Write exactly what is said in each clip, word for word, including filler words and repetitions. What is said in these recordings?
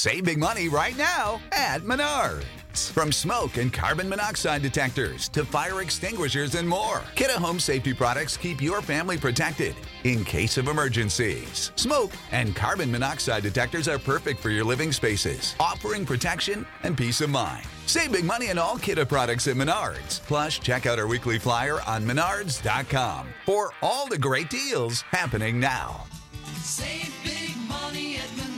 Save big money right now at Menards. From smoke and carbon monoxide detectors to fire extinguishers and more, Kidde Home Safety products keep your family protected in case of emergencies. Smoke and carbon monoxide detectors are perfect for your living spaces, offering protection and peace of mind. Save big money on all Kidde products at Menards. Plus, check out our weekly flyer on menards dot com for all the great deals happening now. Save big money at Menards.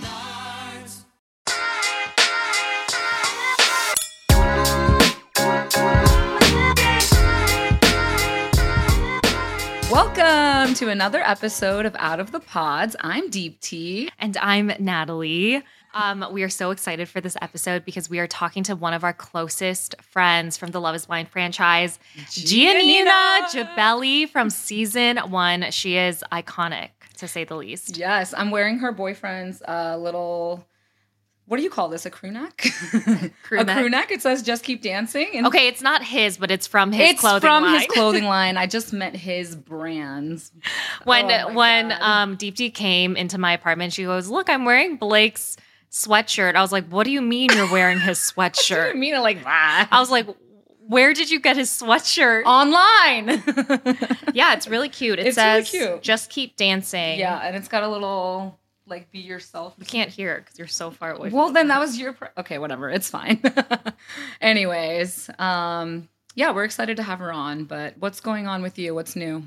Welcome to another episode of Out of the Pods. I'm Deep T. And I'm Natalie. Um, we are so excited for this episode because we are talking to one of our closest friends from the Love is Blind franchise, Giannina Gibelli from season one. She is iconic, to say the least. Yes, I'm wearing her boyfriend's uh, little... What do you call this? A crew neck? Crew a neck? crew neck. It says "Just Keep Dancing." And Okay, it's not his, but it's from his it's clothing from line. his clothing line. I just meant his brands. when Oh my when God. um, Deepti came into my apartment, she goes, "Look, I'm wearing Blake's sweatshirt." I was like, "What do you mean you're wearing his I sweatshirt?" didn't mean it like that. I was like, "Where did you get his sweatshirt?" Online. Yeah, it's really cute. It It's really says, cute. "Just keep dancing." Yeah, and it's got a little like "Be Yourself." You can't hear it because you're so far away. Well, from then that was your... Pre- okay, whatever. It's fine. Anyways, um, yeah, we're excited to have her on, but what's going on with you? What's new?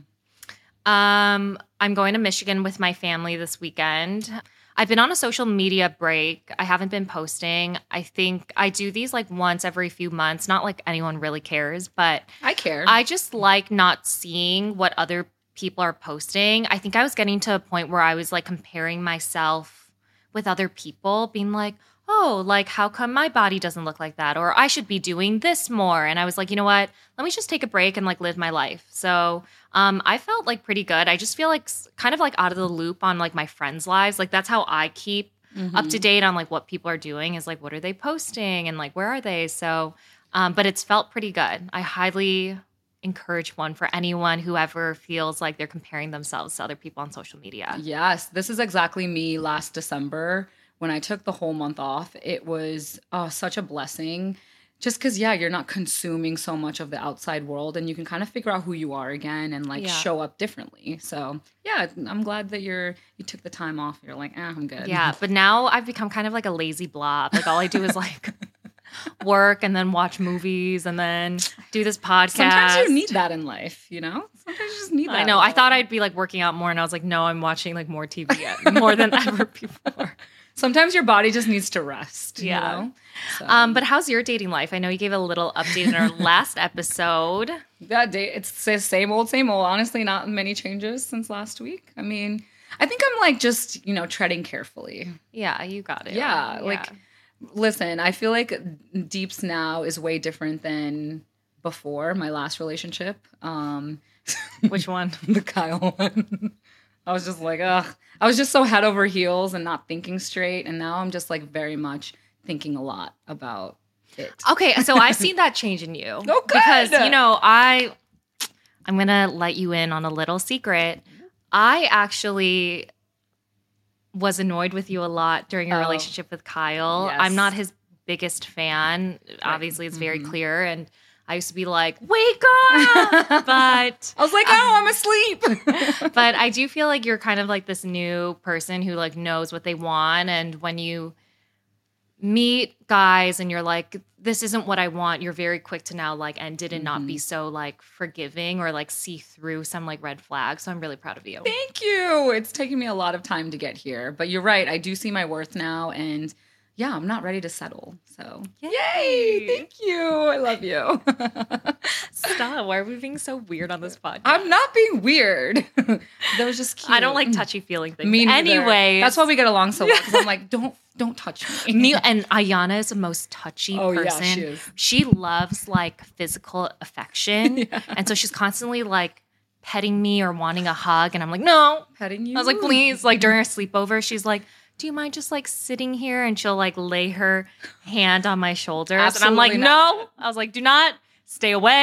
Um, I'm going to Michigan with my family this weekend. I've been on a social media break. I haven't been posting. I think I do these like once every few months. Not like anyone really cares, but I care. I just like not seeing what other people are posting. I think I was getting to a point where I was like comparing myself with other people, being like, oh, like how come my body doesn't look like that? Or I should be doing this more. And I was like, you know what? Let me just take a break and like live my life. So um, I felt like pretty good. I just feel like s- kind of like out of the loop on like my friends' lives. Like that's how I keep up to date on like what people are doing is like, what are they posting and like, where are they? So, um, but it's felt pretty good. I highly encourage one for anyone who ever feels like they're comparing themselves to other people on social media. Yes, this is exactly me last December when I took the whole month off. It was oh, such a blessing. Just because, yeah, you're not consuming so much of the outside world and you can kind of figure out who you are again and like Yeah. show up differently. So yeah, I'm glad that you're you took the time off. You're like, eh, I'm good. Yeah, but now I've become kind of like a lazy blob. Like all I do is like work and then watch movies and then do this podcast. Sometimes you need that in life, you know? Sometimes you just need that. I know. I thought I'd be like working out more and I was like, no, I'm watching like more T V more than ever before. Sometimes your body just needs to rest. Yeah. You know? So, Um, but how's your dating life? I know you gave a little update in our last episode. that day, it's the same old, same old. Honestly, not many changes since last week. I mean, I think I'm like just, you know, treading carefully. Yeah, you got it. Yeah, like, listen, I feel like Deeps now is way different than before my last relationship. Um, Which one? the Kyle one. I was just like, ugh. I was just so head over heels and not thinking straight. And now I'm just like very much thinking a lot about it. Okay, so I've seen that change in you. Oh, good. Because, you know, I, I'm going to let you in on a little secret. I actually was annoyed with you a lot during your Oh. relationship with Kyle. Yes. I'm not his biggest fan. Obviously, it's very Mhm. clear. And I used to be like, wake up! But I was like, oh, I'm asleep. but I do feel like you're kind of like this new person who like knows what they want. And when you meet guys and you're like, this isn't what I want, you're very quick to now like end it and not be so like forgiving or like see through some like red flags. So I'm really proud of you. Thank you. It's taken me a lot of time to get here. But you're right. I do see my worth now. And yeah, I'm not ready to settle. So Yay. yay. Thank you. I love you. Stop. Why are we being so weird on this podcast? I'm not being weird. That was just cute. I don't like touchy feeling things. Me neither. Anyway, That's why we get along so well. Because I'm like, don't don't touch me. me and Ayana is the most touchy Oh, yeah, person. she is. She loves like physical affection. And so she's constantly like petting me or wanting a hug. And I'm like, no. Petting you. I was like, please. Like during our sleepover, she's like, do you mind just like sitting here? And she'll like lay her hand on my shoulders. and I'm like, Absolutely not. no. I was like, do not stay away.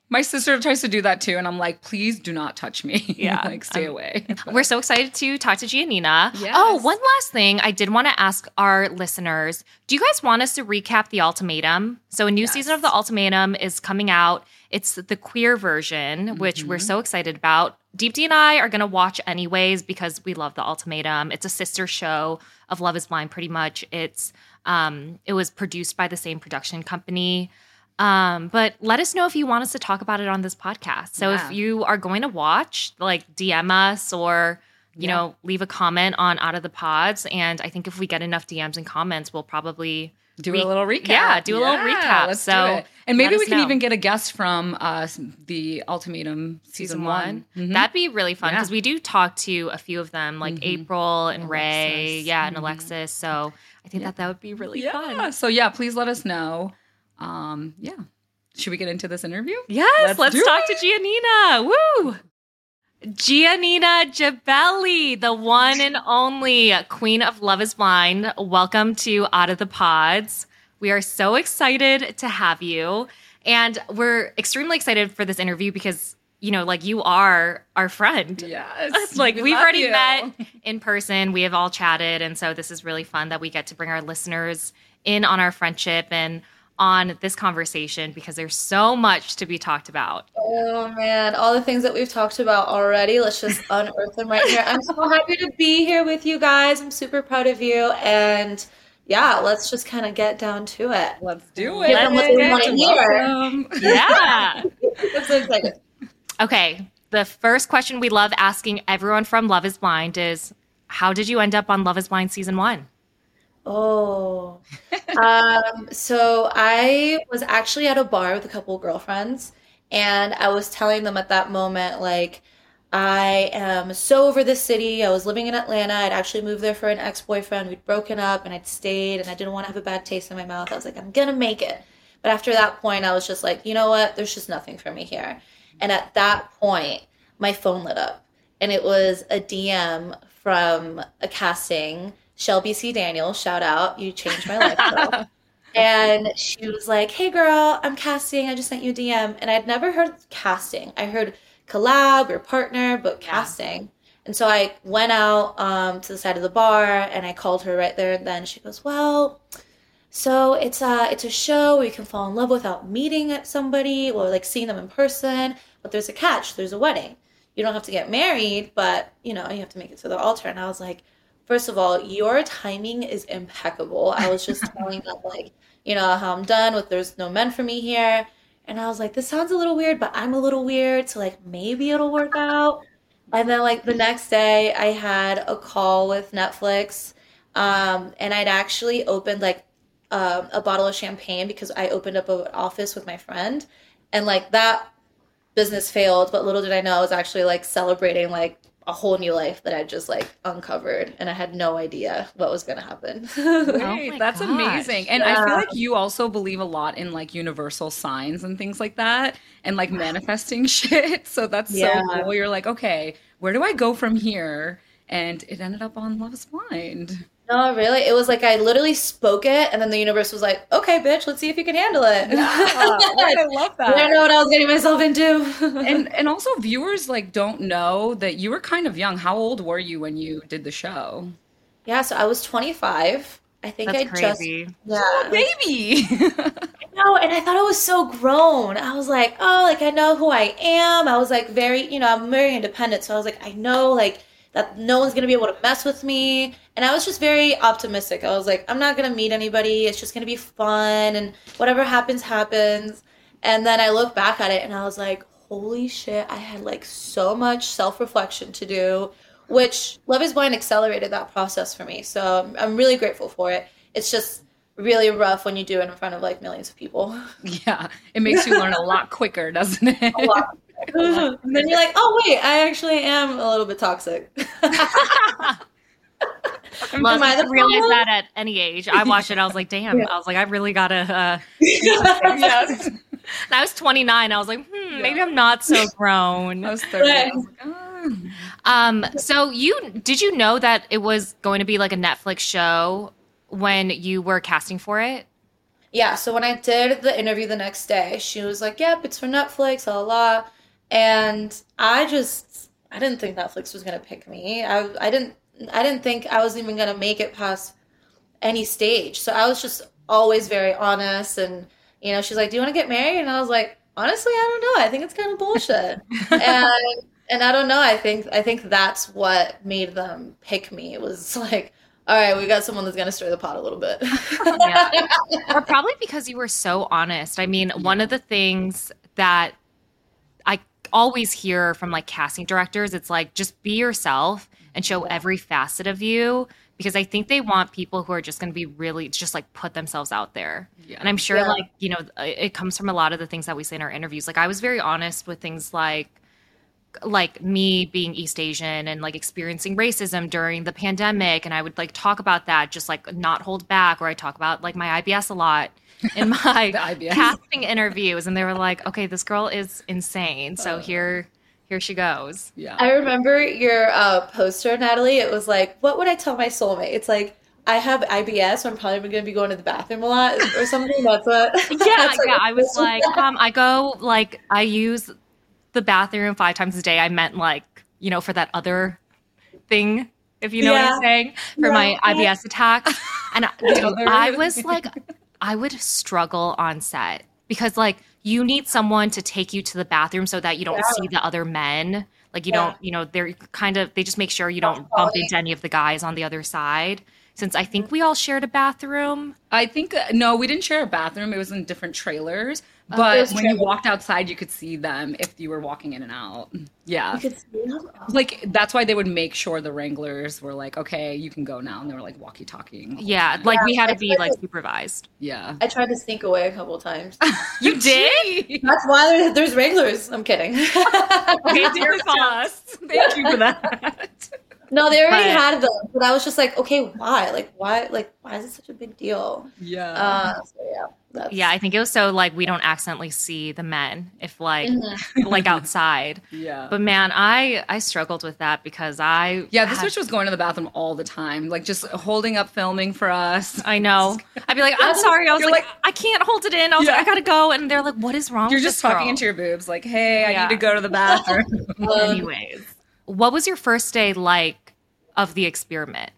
My sister tries to do that too, and I'm like, please do not touch me. Yeah. Like, stay Um, away. We're so excited to talk to Giannina. Yes. Oh, one last thing I did want to ask our listeners. Do you guys want us to recap The Ultimatum? So a new Yes. season of The Ultimatum is coming out. It's the queer version, which we're so excited about. Deepti and I are going to watch anyways because we love The Ultimatum. It's a sister show of Love is Blind, pretty much. It's um, it was produced by the same production company. Um, but let us know if you want us to talk about it on this podcast. So Yeah. if you are going to watch, like D M us or, you Yeah. know, leave a comment on Out of the Pods. And I think if we get enough D Ms and comments, we'll probably Do re- a little recap. Yeah, do a little Yeah, recap. Let's so do it. And maybe let we us can know. even get a guest from uh, the Ultimatum season, season one. one. Mhm. That'd be really fun Yeah. because we do talk to a few of them, like Mhm. April and Ray, Alexis. yeah, and Mhm. Alexis. So I think Yeah. that that would be really yeah. fun. So yeah, please let us know. Um, yeah. Should we get into this interview? Yes, Let's let's, do talk it. to Giannina. Woo! Giannina Jabelli, the one and only queen of Love is Blind. Welcome to Out of the Pods. We are so excited to have you. And we're extremely excited for this interview because, you know, like you are our friend. Yes. Like we we've love already you. met in person. We have all chatted. And so this is really fun that we get to bring our listeners in on our friendship and on this conversation because there's so much to be talked about. Oh man, all the things that we've talked about already, let's just unearth them right here. I'm so happy to be here with you guys. I'm super proud of you. And yeah, let's just kind of get down to it. Let's do Give it. them what they want to hear. Welcome. Yeah. I'm so excited. Okay. The first question we love asking everyone from Love is Blind is how did you end up on Love is Blind season one? Oh, um, so I was actually at a bar with a couple of girlfriends, and I was telling them at that moment, like, I am so over this city. I was living in Atlanta. I'd actually moved there for an ex-boyfriend. We'd broken up, and I'd stayed, and I didn't want to have a bad taste in my mouth. I was like, I'm gonna make it. But after that point, I was just like, you know what? There's just nothing for me here. And at that point, my phone lit up, and it was a D M from a casting. Shelby C. Daniels, shout out. You changed my life, girl. And she was like, hey, girl, I'm casting. I just sent you a D M. And I'd never heard casting. I heard collab or partner, but casting. And so I went out um, to the side of the bar, and I called her right there and then. She goes, well, so it's a, it's a show where you can fall in love without meeting somebody or, like, seeing them in person. But there's a catch. There's a wedding. You don't have to get married, but, you know, you have to make it to the altar. And I was like, first of all, your timing is impeccable. I was just telling them, like, you know, how I'm done with there's no men for me here. And I was like, this sounds a little weird, but I'm a little weird. So, like, maybe it'll work out. And then, like, the next day I had a call with Netflix. Um, and I'd actually opened, like, um, a bottle of champagne because I opened up an office with my friend. And, like, that business failed. But little did I know I was actually, like, celebrating, like, a whole new life that I just like uncovered, and I had no idea what was going to happen. Great. my That's gosh. amazing. And I feel Yeah. like you also believe a lot in like universal signs and things like that and like manifesting shit. So that's Yeah. so cool. You're like, okay, where do I go from here? And it ended up on Love is Blind. No, really, it was like I literally spoke it, and then the universe was like, "Okay, bitch, let's see if you can handle it." I love I didn't know what I was getting myself into. And and also viewers like don't know that you were kind of young. How old were you when you did the show? yeah, so I was twenty-five. I think That's I crazy. just yeah. Baby. No, and I thought I was so grown. I was like, oh, like I know who I am. I was like very, you know, I'm very independent, so I was like, I know like that no one's gonna be able to mess with me. And I was just very optimistic. I was like, I'm not gonna meet anybody. It's just gonna be fun, and whatever happens, happens. And then I look back at it, and I was like, holy shit, I had like so much self-reflection to do, which Love is Blind accelerated that process for me. So I'm, I'm really grateful for it. It's just really rough when you do it in front of like millions of people. Yeah. It makes you learn a lot quicker, doesn't it? A lot. And then you're like, oh wait, I actually am a little bit toxic. Well, Am I I the realized problem? that at any age. I watched it. I was like, damn. I was like, I really gotta. Uh... Yes. And I was twenty-nine. I was like, hmm, maybe I'm not so grown. I was thirty. I Right. was like, oh. Um. So you did you know that it was going to be like a Netflix show when you were casting for it? Yeah, so when I did the interview the next day, she was like, "Yep, it's for Netflix, la la." la." And I just I didn't think Netflix was gonna pick me. I I didn't I didn't think I was even gonna make it past any stage. So I was just always very honest, and you know, she's like, "Do you want to get married?" And I was like, "Honestly, I don't know. I think it's kind of bullshit." and and I don't know. I think I think that's what made them pick me. It was like, all right, we got someone that's gonna stir the pot a little bit. Yeah. Or probably because you were so honest. I mean, one of the things that I always hear from like casting directors, it's like, just be yourself and show every facet of you, because I think they want people who are just going to be really just like put themselves out there. Yeah. And I'm sure Yeah. like, you know, it comes from a lot of the things that we say in our interviews. Like I was very honest with things like, like me being East Asian and like experiencing racism during the pandemic. And I would like talk about that, just like not hold back. Or I talk about like my I B S a lot in my The I B S. casting interviews. And they were like, okay, this girl is insane. So here, here she goes. Yeah. I remember your uh, poster, Natalie. It was like, "What would I tell my soulmate?" It's like, I have I B S, so I'm probably going to be going to the bathroom a lot or something. That's what. Yeah, that's what yeah. your I was poster like, said. um, I go like I use the bathroom five times a day. I meant like, you know, for that other thing, if you know what Yeah. I'm saying, for my Yeah. I B S attacks. And I, dude, other- I was like, I would struggle on set because like you need someone to take you to the bathroom so that you don't Yeah. see the other men. Like you Yeah. don't, you know, they're kind of, they just make sure you don't bump Quality. into any of the guys on the other side. Since I think we all shared a bathroom. I think uh, no, we didn't share a bathroom. It was in different trailers. it But was when you trailers. walked outside, you could see them if you were walking in and out. Yeah. You could see them? Oh. Like that's why they would make sure the Wranglers were like, okay, you can go now, and they were like walkie-talking. Yeah, like we had to it's be like like a- supervised. Yeah. I tried to sneak away a couple of times. You did? That's why there, there's Wranglers. I'm kidding. Okay, dear fault. Thank you for that. No, they already But- had them, but I was just like, okay, why? Like, why? Like, why is it such a big deal? Yeah. Uh, so yeah, that's, Yeah, I think it was so like we don't accidentally see the men if like Mhm. like outside. yeah. But man, I I struggled with that because I yeah, this had- bitch was going to the bathroom all the time, like just holding up filming for us. I know. I'd be like, I'm That's- sorry. I was you're like, like- I can't hold it in. I was Yeah. like, I gotta go. And they're like, what is wrong You're with just this talking girl? into your boobs, like, hey, I Yeah. need to go to the bathroom. Um, Anyways, what was your first day like of the experiment?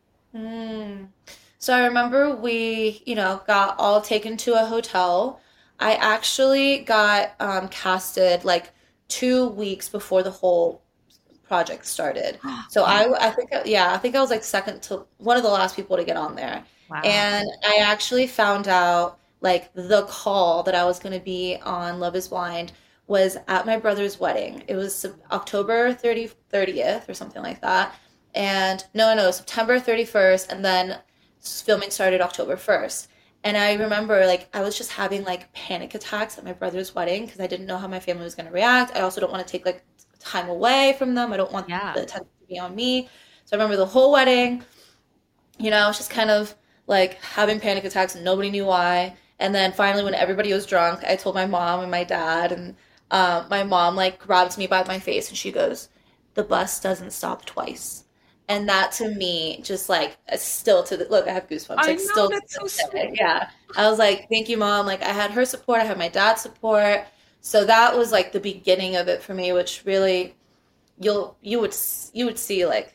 Mm. So I remember we, you know, got all taken to a hotel. I actually got um, casted like two weeks before the whole project started. So I, I think, yeah, I think I was like second to one of the last people to get on there. Wow. And I actually found out like the call that I was going to be on Love is Blind was at my brother's wedding. It was Sep- October thirtieth, thirtieth or something like that. And no, no, September thirty-first. And then filming started October first. And I remember like I was just having like panic attacks at my brother's wedding because I didn't know how my family was going to react. I also don't want to take like time away from them. I don't want Yeah. the attention to be on me. So I remember the whole wedding, you know, I was just kind of like having panic attacks and nobody knew why. And then finally when everybody was drunk, I told my mom and my dad, and um, my mom like grabs me by my face and she goes, "The bus doesn't stop twice." And that to me, just like still to the look, I have goosebumps. I Like know, still, to that's so this day. sweet. Yeah. I was like, "Thank you, mom." Like I had her support, I had my dad's support. So that was like the beginning of it for me, which really, you'll you would s- you would see like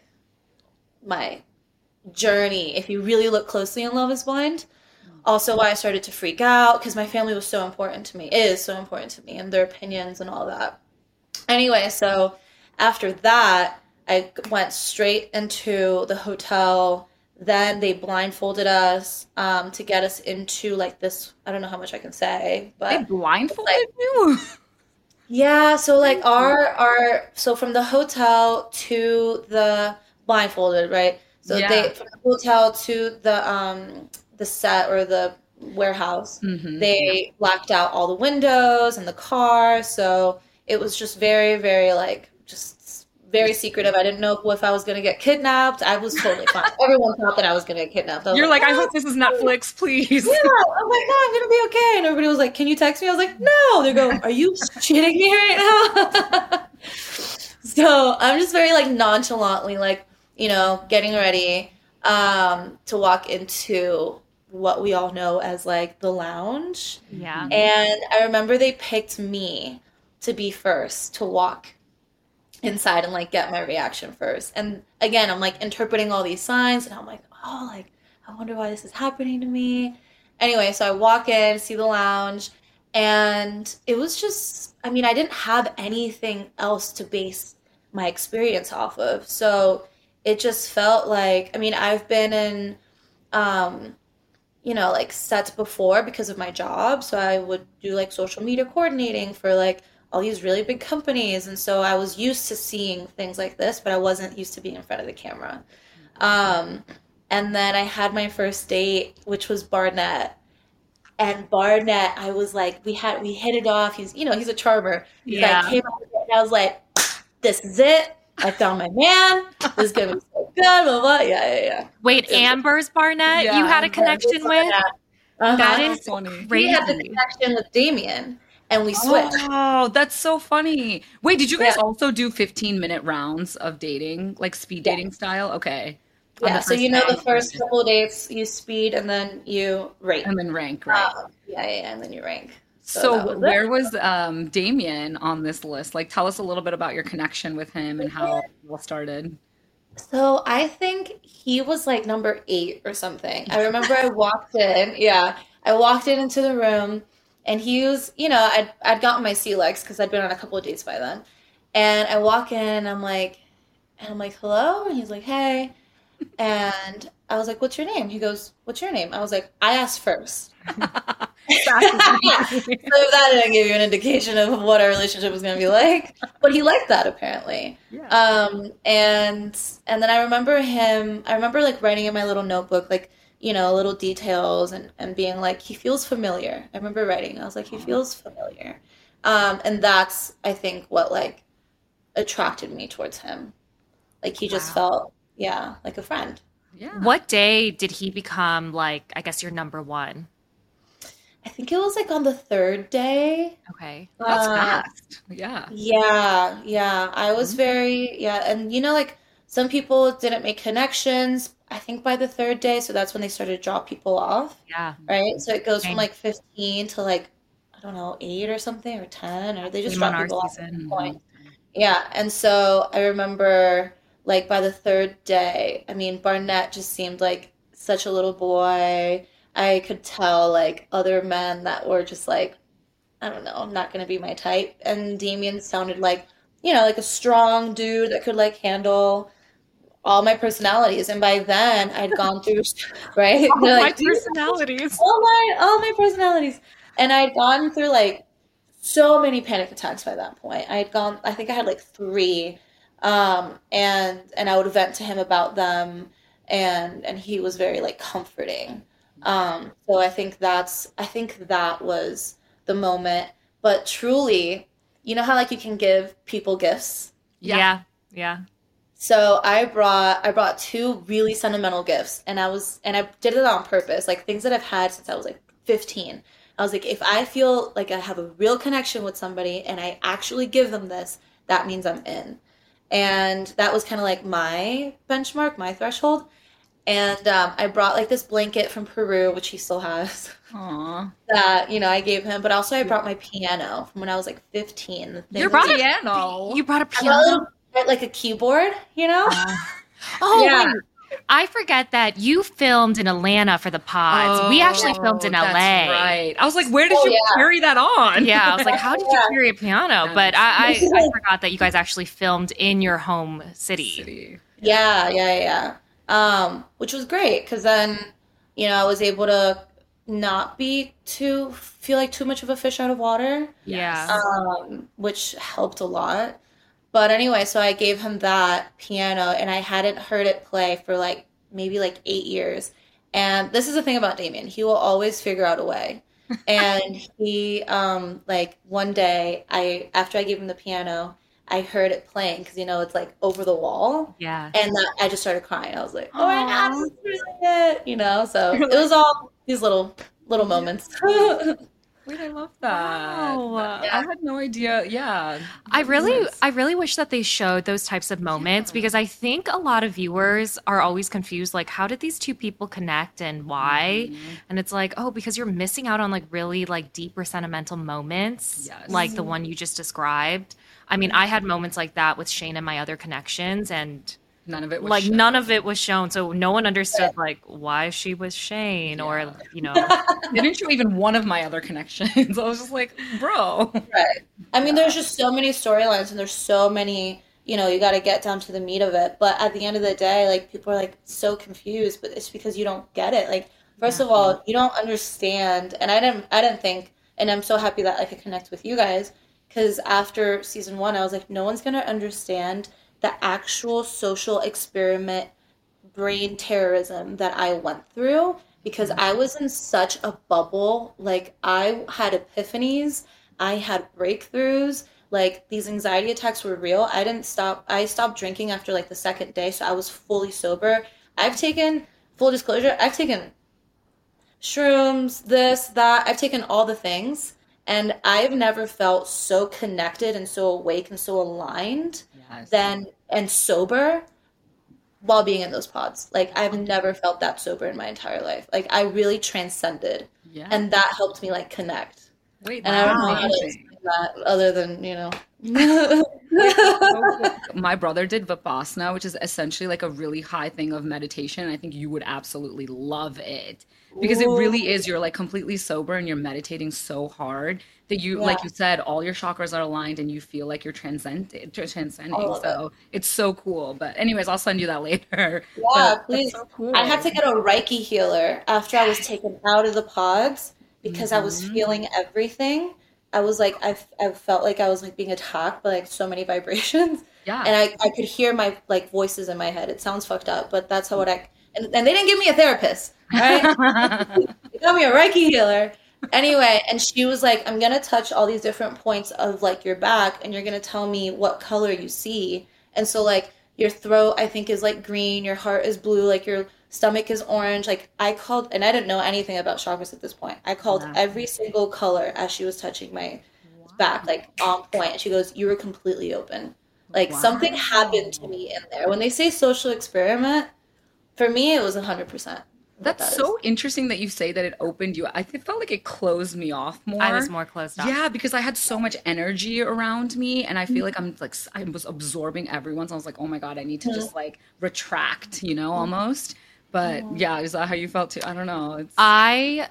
my journey if you really look closely in Love is Blind. Also why I started to freak out because my family was so important to me, is so important to me, and their opinions and all that. Anyway, so after that, I went straight into the hotel. Then they blindfolded us um, to get us into like this. I don't know how much I can say, They but blindfolded like- you. yeah. So like our our so from the hotel to the blindfolded, right? So Yeah. they from the hotel to the um the set or the warehouse, Mhm. they blacked out all the windows and the car. So it was just very, very like just very secretive. I didn't know if I was gonna get kidnapped. I was totally fine. Everyone thought that I was gonna get kidnapped. I was You're like, I "Oh, hope this is Netflix, please. yeah, I'm like, no, I'm gonna be okay. And everybody was like, can you text me? I was like, no. They go, are you shitting me right now? So I'm just very like nonchalantly like, you know, getting ready um, to walk into what we all know as like the lounge. Yeah. And I remember they picked me to be first to walk inside and like get my reaction first. And again, I'm like interpreting all these signs and I'm like, oh, like, I wonder why this is happening to me. Anyway, so I walk in, see the lounge, and it was just, I mean, I didn't have anything else to base my experience off of. So it just felt like, I mean, I've been in, um, you know, like sets before because of my job. So I would do like social media coordinating for like all these really big companies. And so I was used to seeing things like this, but I wasn't used to being in front of the camera. Um, and then I had my first date, which was Barnett. And Barnett, I was like, we had, we hit it off. He's, you know, he's a charmer. Yeah. So I came out and I was like, this is it. I found my man. This is going to be so good. Blah, blah. Yeah, yeah, yeah. Wait, Amber's Barnett, Yeah, you had a Amber. connection with? Uh-huh. That That's is funny. crazy. He had the connection with Damien, and we switched. Oh, that's so funny. Wait, did you guys Yeah. also do fifteen minute rounds of dating, like speed Yeah. dating style? Okay. On Yeah, the so first you know day, the first couple of dates, you speed, and then you rate. and then rank, right? Um, yeah, yeah, yeah, and then you rank. So, that was it. where was um Damien on this list? Like, tell us a little bit about your connection with him and how it all started. So I think he was like number eight or something. I remember I walked in. Yeah, I walked in into the room, and he was, you know, I'd I'd gotten my sea legs because I'd been on a couple of dates by then, and I walk in, and I'm like, and I'm like, hello, and he's like, hey, and I was like, what's your name? He goes, what's your name? I was like, I asked first. So that didn't give you an indication of what our relationship was going to be like, but he liked that apparently. Yeah. Um, and and then I remember him. I remember like writing in my little notebook, like you know, little details, and and being like, he feels familiar. I remember writing. I was like, he feels familiar, um, and that's I think what like attracted me towards him. Like he just Wow. felt, yeah, like a friend. Yeah. What day did he become, like, I guess your number one? I think it was like on the third day. Okay. That's Uh, fast. Yeah. Yeah, yeah. I was very, yeah. And you know, like some people didn't make connections, I think by the third day. So that's when they started to drop people off, Yeah. right? So it goes from Same. like fifteen to like, I don't know, eight or something or ten, or they just Same on drop our people off at season. some point. Yeah. And so I remember like by the third day, I mean, Barnett just seemed like such a little boy. I could tell like other men that were just like, I don't know, not going to be my type. And Damien sounded like, you know, like a strong dude that could like handle all my personalities. And by then I'd gone through, right? All They're my like, personalities. all my, all my personalities. And I'd gone through like so many panic attacks by that point. I had gone, I think I had like three. Um, and, and I would vent to him about them. And, and he was very like comforting. Um, so I think that's, I think that was the moment. But truly, you know how like you can give people gifts? Yeah. Yeah. Yeah. So I brought, I brought two really sentimental gifts, and I was, and I did it on purpose, like things that I've had since I was like fifteen. I was like, if I feel like I have a real connection with somebody and I actually give them this, that means I'm in. And that was kind of like my benchmark, my threshold. And um, I brought like this blanket from Peru, which he still has, Aw. that, you know, I gave him. But also I brought my piano from when I was like fifteen. The thing Your was- piano. You brought a I brought a piano? little- like a keyboard, you know? Oh, Yeah. wait. I forget that you filmed in Atlanta for the pods. we actually filmed in Oh, L A. that's right. I was like, where did Oh, you yeah. carry that on? Yeah, I was like, how did you Yeah. carry a piano? But I, I, I forgot that you guys actually filmed in your home city. City. Yeah, yeah, yeah. Um, which was great because then, you know, I was able to not be too, feel like too much of a fish out of water, Yeah. um, which helped a lot. But anyway, so I gave him that piano and I hadn't heard it play for like maybe like eight years. And this is the thing about Damien. He will always figure out a way. And he, um, like one day, I after I gave him the piano, I heard it playing because, you know, it's like over the wall. Yeah. And that, I just started crying. I was like, oh my God, this is really it. You know, so it was all these little, little moments. Wait, I love that. Wow. That- I had no idea. Yeah. I That was really, nice. I really wish that they showed those types of moments because I think a lot of viewers are always confused, like, how did these two people connect and why? Mm-hmm. And it's like, oh, because you're missing out on like really like deep or sentimental moments, Yes. like the one you just described. I mean, I had moments like that with Shane and my other connections, and None of it was like shown. none of it was shown, so no one understood like why she was Shane Yeah. or you know. They didn't show even one of my other connections. I was just like, bro. Right. I mean, there's just so many storylines and there's so many, you know, you got to get down to the meat of it. But at the end of the day, like, people are like so confused, but it's because you don't get it. Like, first of all, you don't understand. And I didn't, I didn't think, and I'm so happy that I could connect with you guys because after season one, I was like, no one's going to understand the actual social experiment brain terrorism that I went through because I was in such a bubble. Like, I had epiphanies, I had breakthroughs. Like, these anxiety attacks were real. I didn't stop. I stopped drinking after like the second day, so I was fully sober. I've taken, full disclosure, I've taken shrooms, this, that. I've taken all the things, and I've never felt so connected and so awake and so aligned Yes. than and sober while being in those pods. Like, I've never felt that sober in my entire life. Like, I really transcended, Yeah. and that helped me like connect. Wait, And I don't know that's how to amazing. explain that other than, you know. My brother did Vipassana, which is essentially like a really high thing of meditation. I think you would absolutely love it because it really is. You're like completely sober and you're meditating so hard that you, like Yeah. you said, all your chakras are aligned and you feel like you're transcended, you're transcending. I love So it's so cool. But anyways, I'll send you that later. Yeah, But please. that's so cool. I had to get a Reiki healer after I was taken out of the pods because I was Mhm. feeling everything. I was like, I, I felt like I was like being attacked by like so many vibrations. Yeah. And I, I could hear my like voices in my head. It sounds fucked up, but that's how what I, and, and they didn't give me a therapist, right? They got me a Reiki healer. Anyway, and she was like, I'm going to touch all these different points of like your back and you're going to tell me what color you see. And so like your throat, I think, is like green, your heart is blue, like your stomach is orange. Like, I called, and I didn't know anything about chakras at this point. I called Wow. every single color as she was touching my back, like on point. And she goes, you were completely open. Like, something happened to me in there. When they say social experiment, for me, it was one hundred percent. what That's that so is. interesting that you say that it opened you. I th- felt like it closed me off more. I was more closed off. Yeah, because I had so much energy around me, and I feel like I'm like s- I was absorbing everyone. So I was like, oh my god, I need to just like retract, you know, almost. But yeah, is that how you felt too? I don't know. It's I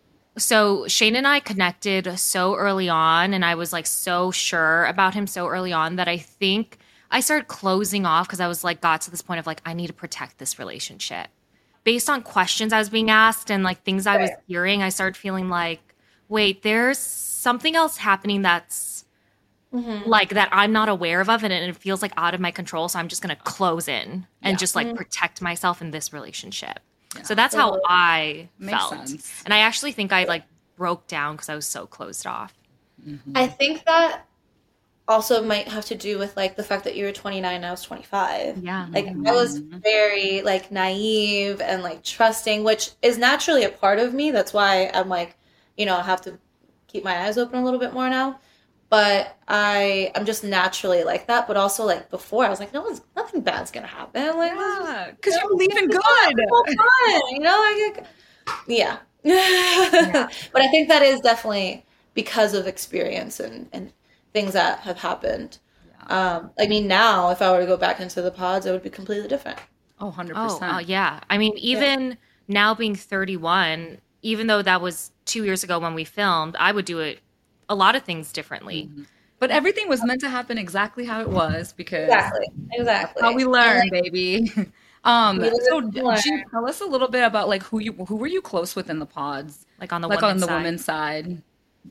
so Shane and I connected so early on, and I was like so sure about him so early on that I think I started closing off because I was like got to this point of like I need to protect this relationship. Based on questions I was being asked and like things I was hearing, I started feeling like, wait, there's something else happening that's like that I'm not aware of, of and it feels like out of my control. So I'm just gonna close in and Yeah. just like protect myself in this relationship. So that's how I Makes felt. sense. And I actually think I like broke down because I was so closed off. I think that also might have to do with like the fact that you were twenty-nine and I was twenty-five. Yeah. Like, I was very like naive and like trusting, which is naturally a part of me. That's why I'm like, you know, I have to keep my eyes open a little bit more now. But I I'm just naturally like that. But also like before I was like, no one's nothing bad's gonna happen. Like, this is yeah, because you Yeah, believe in it's good. all fun, you know, like, yeah. But I think that is definitely because of experience and, and things that have happened. Um, I mean, now if I were to go back into the pods, it would be completely different. Oh, one hundred Oh, percent. uh, yeah. I mean, even now being thirty-one, even though that was two years ago when we filmed, I would do it a lot of things differently. But everything was meant to happen exactly how it was because Exactly. Exactly. how we And, learn, like, baby. Um, We so live d- to learn. Jean, tell us a little bit about like who you who were you close with in the pods, Like on the like on women's the side. women's side.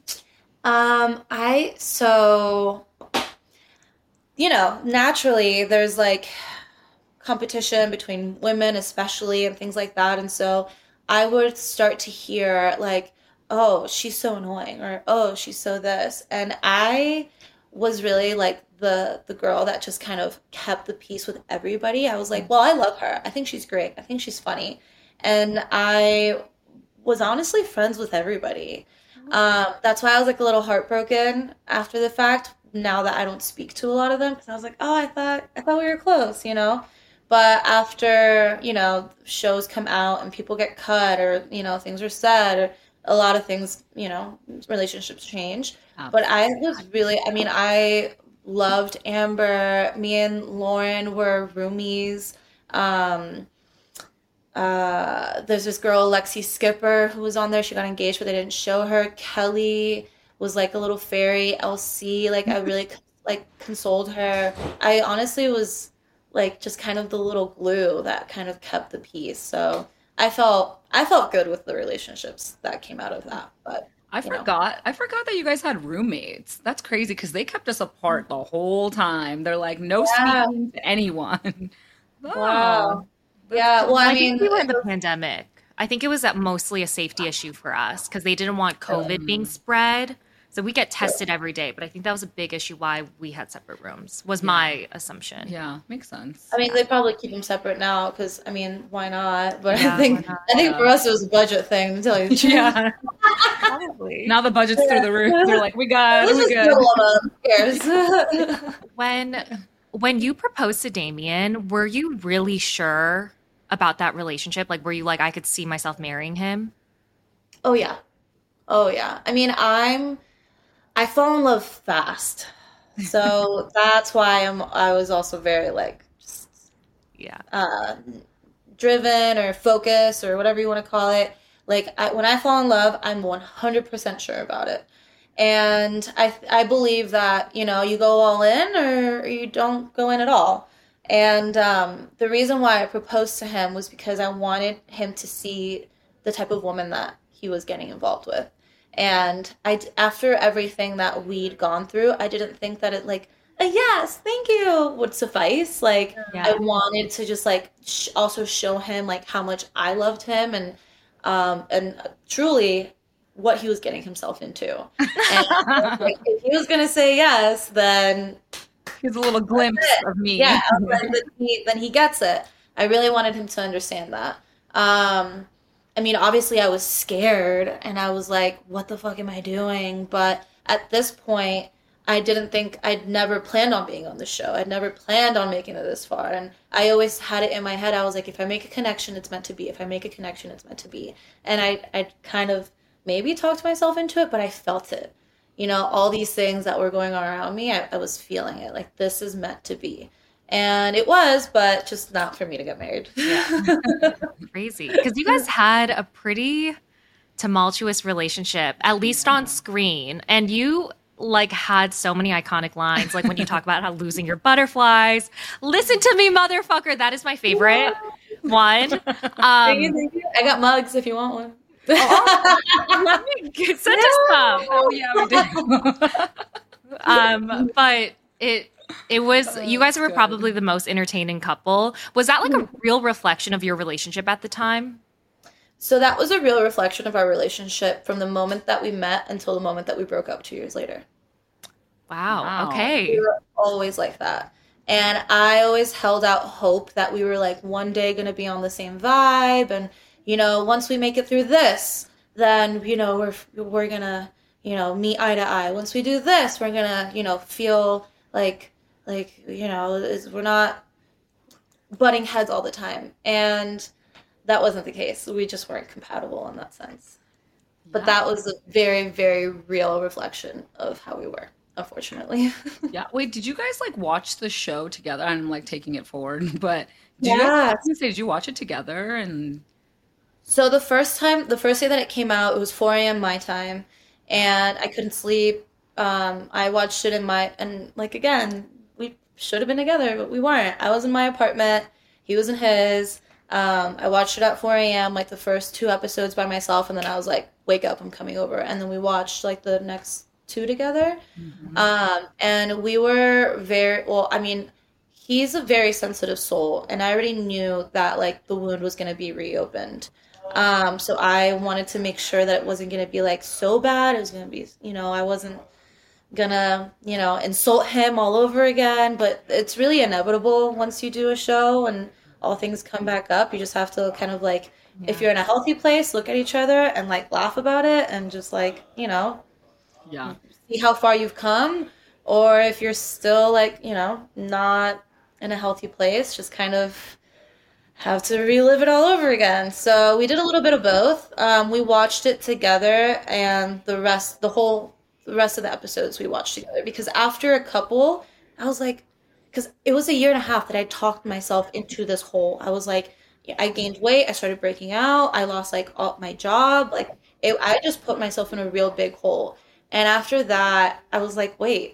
Um, I so you know, naturally there's like competition between women especially and things like that. And so I would start to hear like, oh, she's so annoying or oh, she's so this. And I was really like the the girl that just kind of kept the peace with everybody. I was like, well, I love her. I think she's great. I think she's funny. And I was honestly friends with everybody. Um, that's why I was like a little heartbroken after the fact. Now that I don't speak to a lot of them, because I was like, oh, I thought I thought we were close, you know. But after, you know, shows come out and people get cut or, you know, things are said or a lot of things, you know, relationships change. But I was really, I mean, I loved Amber. Me and Lauren were roomies. Um, uh, there's this girl, Lexi Skipper, who was on there. She got engaged, but they didn't show her. Kelly was like a little fairy. L C, like I really like consoled her. I honestly was like just kind of the little glue that kind of kept the peace. So I felt I felt good with the relationships that came out of that. But I you know. forgot. I forgot that you guys had roommates. That's crazy because they kept us apart the whole time. They're like, no Yeah. speaking to anyone. Wow. Yeah. Well, I I mean, think we were in the pandemic. I think it was that mostly a safety issue for us because they didn't want COVID being spread. So we get tested every day, but I think that was a big issue why we had separate rooms, was my assumption. Yeah, makes sense. I mean, they probably keep them separate now because I mean, why not? But Yeah, I think why not? I think Yeah. for us it was a budget thing. To tell you the truth. Yeah. Probably. Now the budget's through the roof. They're like, we got, Let's we just good. do all of them. Who cares? When when you proposed to Damien, were you really sure about that relationship? Like, were you like, I could see myself marrying him? Oh yeah. Oh yeah. I mean, I'm I fall in love fast. So that's why I'm I was also very like just, Yeah. uh driven or focused or whatever you want to call it. Like I, when I fall in love, I'm one hundred percent sure about it. And I I believe that, you know, you go all in or you don't go in at all. And um, the reason why I proposed to him was because I wanted him to see the type of woman that he was getting involved with. And I, after everything that we'd gone through, I didn't think that it like, a yes, thank you would suffice. Like Yeah. I wanted to just like sh- also show him like how much I loved him and um, and truly what he was getting himself into. And like, if he was gonna say yes, then Here's a little glimpse of me. yeah, then he, then he gets it. I really wanted him to understand that. Um, I mean, obviously, I was scared, and I was like, "What the fuck am I doing?" But at this point, I didn't think I'd never planned on being on the show. I'd never planned on making it this far, and I always had it in my head. I was like, "If I make a connection, it's meant to be. If I make a connection, it's meant to be." And I, I kind of maybe talked myself into it, but I felt it. You know, all these things that were going on around me, I, I was feeling it. Like, this is meant to be. And it was, but just not for me to get married. Yeah. Crazy. Because you guys had a pretty tumultuous relationship, at least on screen. And you like had so many iconic lines, like when you talk about how losing your butterflies. Listen to me, motherfucker. That is my favorite one. Thank you, Um, thank you. I got mugs if you want one. let me get, send us some. Oh, yeah, we do. Um, but it it was Oh, you guys that's were good. probably the most entertaining couple. Was that like a real reflection of your relationship at the time? So that was a real reflection of our relationship from the moment that we met until the moment that we broke up two years later. Wow. Wow. Okay. We were always like that. And I always held out hope that we were like one day going to be on the same vibe. And, you know, once we make it through this, then, you know, we're, we're going to, you know, meet eye to eye. Once we do this, we're going to, you know, feel like, like, you know, it's, we're not butting heads all the time. And that wasn't the case. We just weren't compatible in that sense. But that was a very, very real reflection of how we were, unfortunately. Yeah. Wait, did you guys like watch the show together? I'm like taking it forward, but did you guys, I Yes. was gonna say, did you watch it together? And So the first time, the first day that it came out, it was four a.m. my time, and I couldn't sleep. Um, I watched it in my, and like again, we should have been together, but we weren't. I was in my apartment, he was in his. Um, I watched it at four a.m., like the first two episodes by myself, and then I was like, wake up, I'm coming over. And then we watched like the next two together. Um, and we were very, well, I mean, he's a very sensitive soul, and I already knew that like the wound was going to be reopened. Um, so I wanted to make sure that it wasn't going to be like so bad. It was going to be, you know, I wasn't gonna, you know, insult him all over again, but it's really inevitable once you do a show and all things come back up. You just have to kind of like If you're in a healthy place, look at each other and like laugh about it and just like, you know, Yeah. see how far you've come. Or if you're still like, you know, not in a healthy place, just kind of have to relive it all over again. So we did a little bit of both. Um, we watched it together, and the rest, the whole, the rest of the episodes we watched together. Because after a couple, I was like, because it was a year and a half that I talked myself into this hole. I was like, I gained weight, I started breaking out, I lost like all my job, like it, I just put myself in a real big hole. And after that, I was like, wait,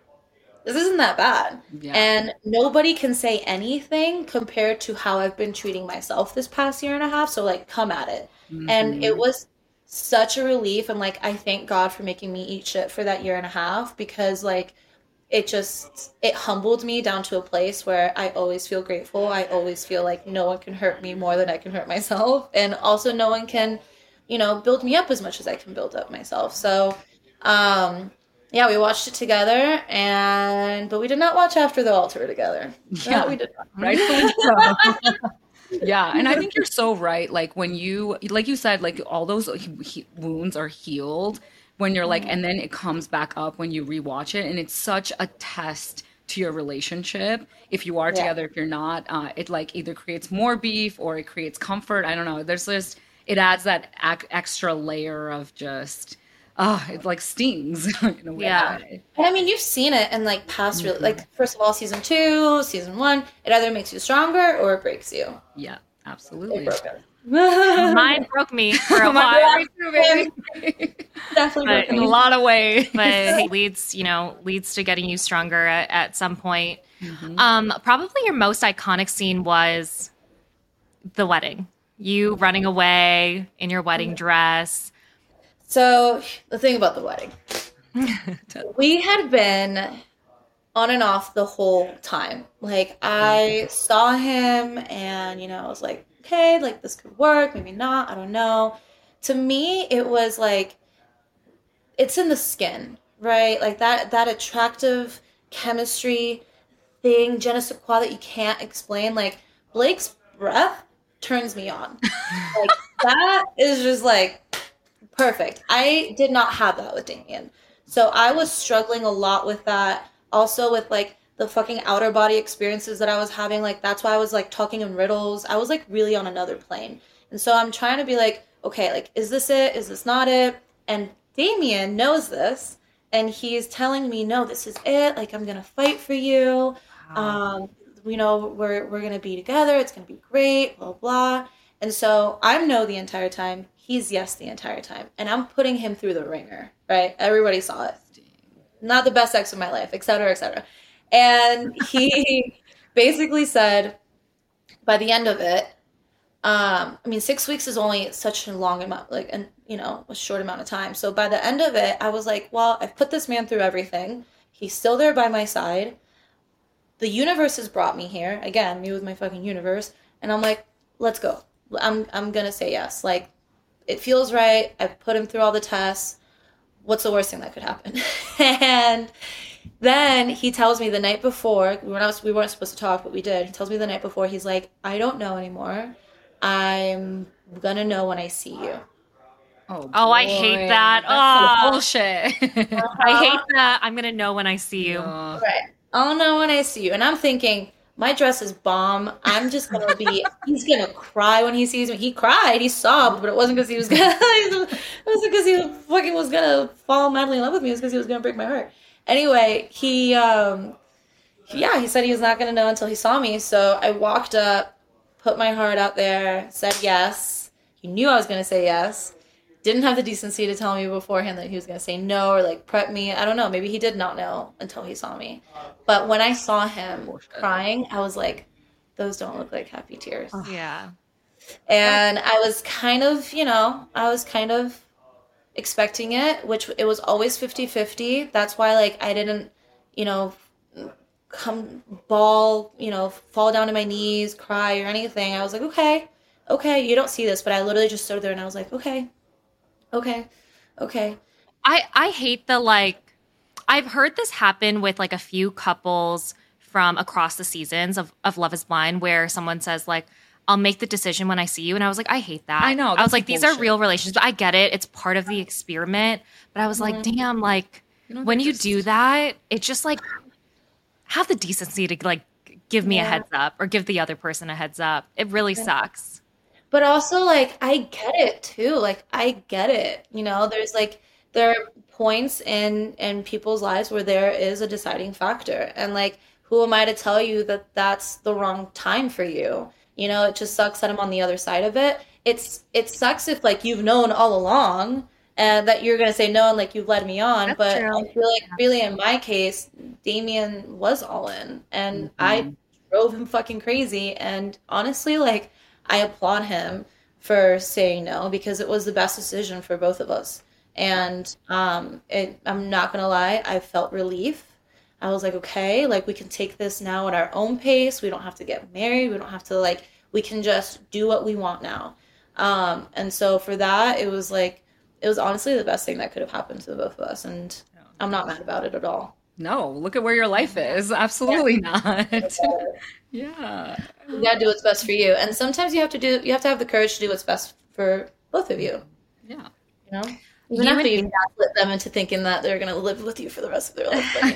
this isn't that bad. Yeah. And nobody can say anything compared to how I've been treating myself this past year and a half. So like, come at it. Mm-hmm. And it was such a relief. And like, I thank God for making me eat shit for that year and a half, because like, it just, it humbled me down to a place where I always feel grateful. I always feel like no one can hurt me more than I can hurt myself. And also no one can, you know, build me up as much as I can build up myself. So, um, yeah, we watched it together, and, but we did not watch After the Altar together. Yeah. No, we did not. Rightfully so. Yeah, and I think you're so right. Like when you, like you said, like all those he- he- wounds are healed when you're like, and then it comes back up when you rewatch it, and it's such a test to your relationship. If you are Yeah. together, if you're not, uh, it like either creates more beef or it creates comfort. I don't know. There's just, it adds that ac- extra layer of just, ah, it like stings in a way. Yeah. And I mean, you've seen it in like past, re- like first of all, season two, season one, it either makes you stronger or it breaks you. Yeah, It absolutely. broke us. Mine broke me for a My while, God, too, baby. Definitely But- broke In a me. lot of ways. but it leads, you know, leads to getting you stronger at, at some point. Um, probably your most iconic scene was the wedding. You running away in your wedding dress. So the thing about the wedding, we had been on and off the whole time. Like I saw him and, you know, I was like, okay, like this could work, maybe not, I don't know. To me, it was like, it's in the skin, right? Like that, that attractive chemistry thing, je ne sais quoi that you can't explain. Like Blake's breath turns me on. Like that is just like perfect. I did not have that with Damien. So I was struggling a lot with that. Also with like the fucking outer body experiences that I was having. Like that's why I was like talking in riddles. I was like really on another plane. And so I'm trying to be like, okay, like, is this it? Is this not it? And Damien knows this. And he's telling me, no, this is it. Like, I'm going to fight for you. Um, you know, we're, we're going to be together. It's going to be great, blah, blah. And so I'm no the entire time. He's yes the entire time. And I'm putting him through the ringer, right? Everybody saw it. Not the best sex of my life, et cetera, et cetera. And he basically said, by the end of it, um, I mean, six weeks is only such a long amount, like, and you know, a short amount of time. So by the end of it, I was like, well, I've put this man through everything. He's still there by my side. The universe has brought me here. Again, me with my fucking universe. And I'm like, let's go. I'm, I'm going to say yes. Like, it feels right. I've put him through all the tests. What's the worst thing that could happen? And then he tells me the night before, we weren't, we weren't supposed to talk, but we did. He tells me the night before, he's like, I don't know anymore. I'm going to know when I see you. Oh, Oh, I boy. hate that. That's Oh. some bullshit. I hate that. I'm going to know when I see you. Uh, Right. I'll know when I see you. And I'm thinking, my dress is bomb. I'm just going to be, he's going to cry when he sees me. He cried. He sobbed, but it wasn't because he was going to, it wasn't because he fucking was going to fall madly in love with me. It was because he was going to break my heart. Anyway, he, um, yeah, he said he was not going to know until he saw me. So I walked up, put my heart out there, said yes. He knew I was going to say yes. Didn't have the decency to tell me beforehand that he was going to say no or like prep me. I don't know. Maybe he did not know until he saw me. But when I saw him crying, I was like, those don't look like happy tears. Yeah. And I was kind of, you know, I was kind of expecting it, which it was always fifty-fifty. That's why, like, I didn't, you know, come bawl, you know, fall down to my knees, cry or anything. I was like, okay, okay, you don't see this, but I literally just stood there and I was like, okay, okay, okay. I, I hate the like, I've heard this happen with like a few couples from across the seasons of, of Love is Blind where someone says like, I'll make the decision when I see you. And I was like, I hate that. I know, I was that's like, these bullshit. are real relationships. I get it. It's part of the experiment. But I was like, damn, like You know, when they're you just- do that, it's just like have the decency to like give me a Yeah. heads up or give the other person a heads up. It really sucks. But also, like, I get it too. Like, I get it. You know, there's like there are points in in people's lives where there is a deciding factor, and like, who am I to tell you that that's the wrong time for you? You know, it just sucks that I'm on the other side of it. It's it sucks if like you've known all along and that you're gonna say no and like you've led me on. That's But true. I feel like really in my case, Damien was all in, and I drove him fucking crazy. And honestly, like, I applaud him for saying no because it was the best decision for both of us. And um, it, I'm not gonna lie, I felt relief. I was like, okay, like we can take this now at our own pace. We don't have to get married. We don't have to like, we can just do what we want now. Um, and so for that, it was like, it was honestly the best thing that could have happened to the both of us. And I'm not mad about it at all. No, look at where your life is. Absolutely not. Yeah. You gotta do what's best for you. And sometimes you have to do, you have to have the courage to do what's best for both of you, Yeah. you know? Even You after and- you gaslit them into thinking that they're gonna live with you for the rest of their life.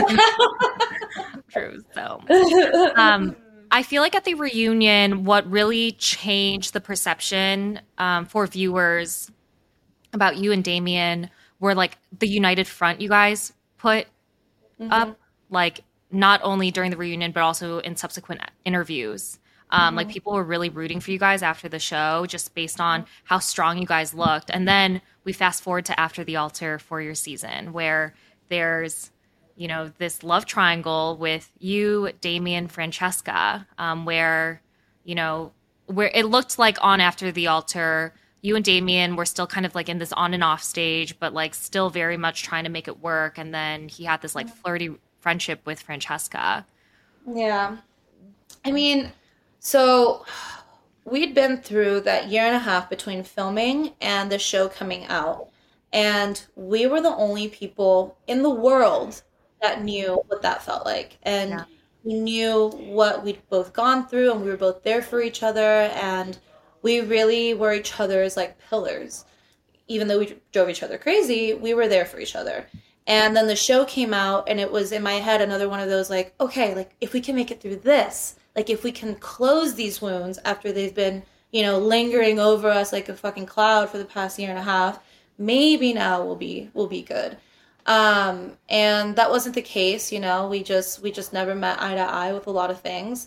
True. So, um, I feel like at the reunion, what really changed the perception um, for viewers about you and Damien were like the united front you guys put up, like not only during the reunion but also in subsequent interviews. Um, Like people were really rooting for you guys after the show, just based on how strong you guys looked. And then we fast forward to after the altar for your season, where there's, you know, this love triangle with you, Damien, Francesca, um, where, you know, where it looked like on after the altar, you and Damien were still kind of like in this on and off stage, but like still very much trying to make it work. And then he had this like flirty friendship with Francesca. Yeah. I mean, so we'd been through that year and a half between filming and the show coming out. And we were the only people in the world that knew what that felt like. And Yeah. we knew what we'd both gone through, and we were both there for each other. And we really were each other's like pillars. Even though we drove each other crazy, we were there for each other. And then the show came out, and it was in my head another one of those like, okay, like if we can make it through this, like if we can close these wounds after they've been, you know, lingering over us like a fucking cloud for the past year and a half, maybe now we'll be we'll be good. Um, and that wasn't the case, you know. We just we just never met eye to eye with a lot of things.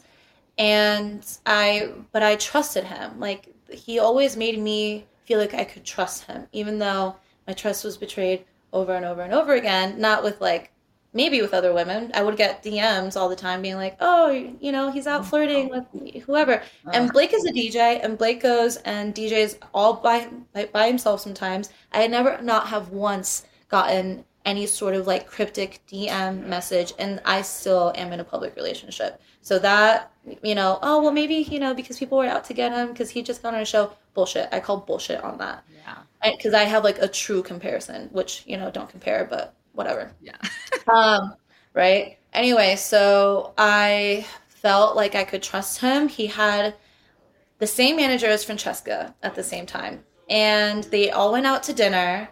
And I but I trusted him. Like he always made me feel like I could trust him, even though my trust was betrayed over and over and over again, not with like maybe with other women. I would get D Ms all the time being like, oh, you know, he's out flirting with whoever. And Blake is a D J, and Blake goes and D Js all by, by, by himself sometimes. I had never not have once gotten any sort of like cryptic D M message, and I still am in a public relationship. So that, you know, oh, well, maybe, you know, because people were out to get him because he just got on a show. Bullshit. I call bullshit on that. Yeah. Because I have like a true comparison, which, you know, don't compare, but whatever. Yeah. um, right? Anyway, so I felt like I could trust him. He had the same manager as Francesca at the same time. And they all went out to dinner,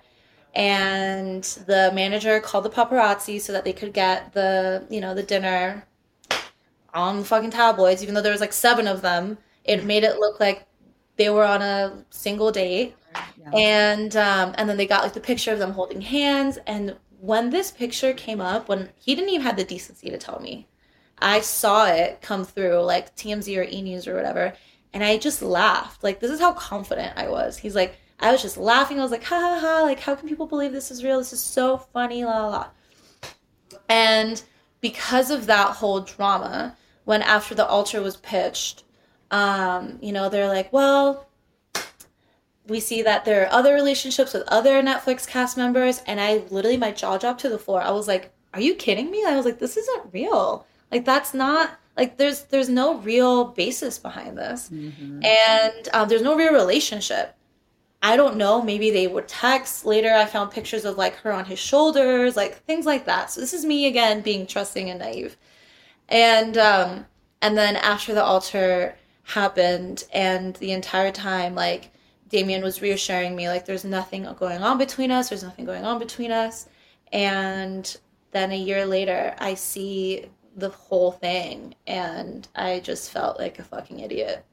and the manager called the paparazzi so that they could get the, you know, the dinner on the fucking tabloids, even though there was like seven of them. It made it look like they were on a single date. Yeah. And um, and then they got like the picture of them holding hands. And when this picture came up, when he didn't even have the decency to tell me, I saw it come through like T M Z or E! News or whatever, and I just laughed. Like, this is how confident I was. He's like, I was just laughing. I was like, ha ha ha, like, how can people believe this is real? This is so funny, la la la. And because of that whole drama, when after the altar was pitched, um, you know, they're like, well, we see that there are other relationships with other Netflix cast members, and I literally, my jaw dropped to the floor. I was like, are you kidding me? I was like, this isn't real. Like, that's not, like, there's there's no real basis behind this. Mm-hmm. And um, there's no real relationship. I don't know, maybe they would text. Later, I found pictures of, like, her on his shoulders, like, things like that. So this is me, again, being trusting and naive. And um, and then after the altar, happened. And the entire time, like, Damien was reassuring me, like, there's nothing going on between us. There's nothing going on between us. And then a year later, I see the whole thing, and I just felt like a fucking idiot.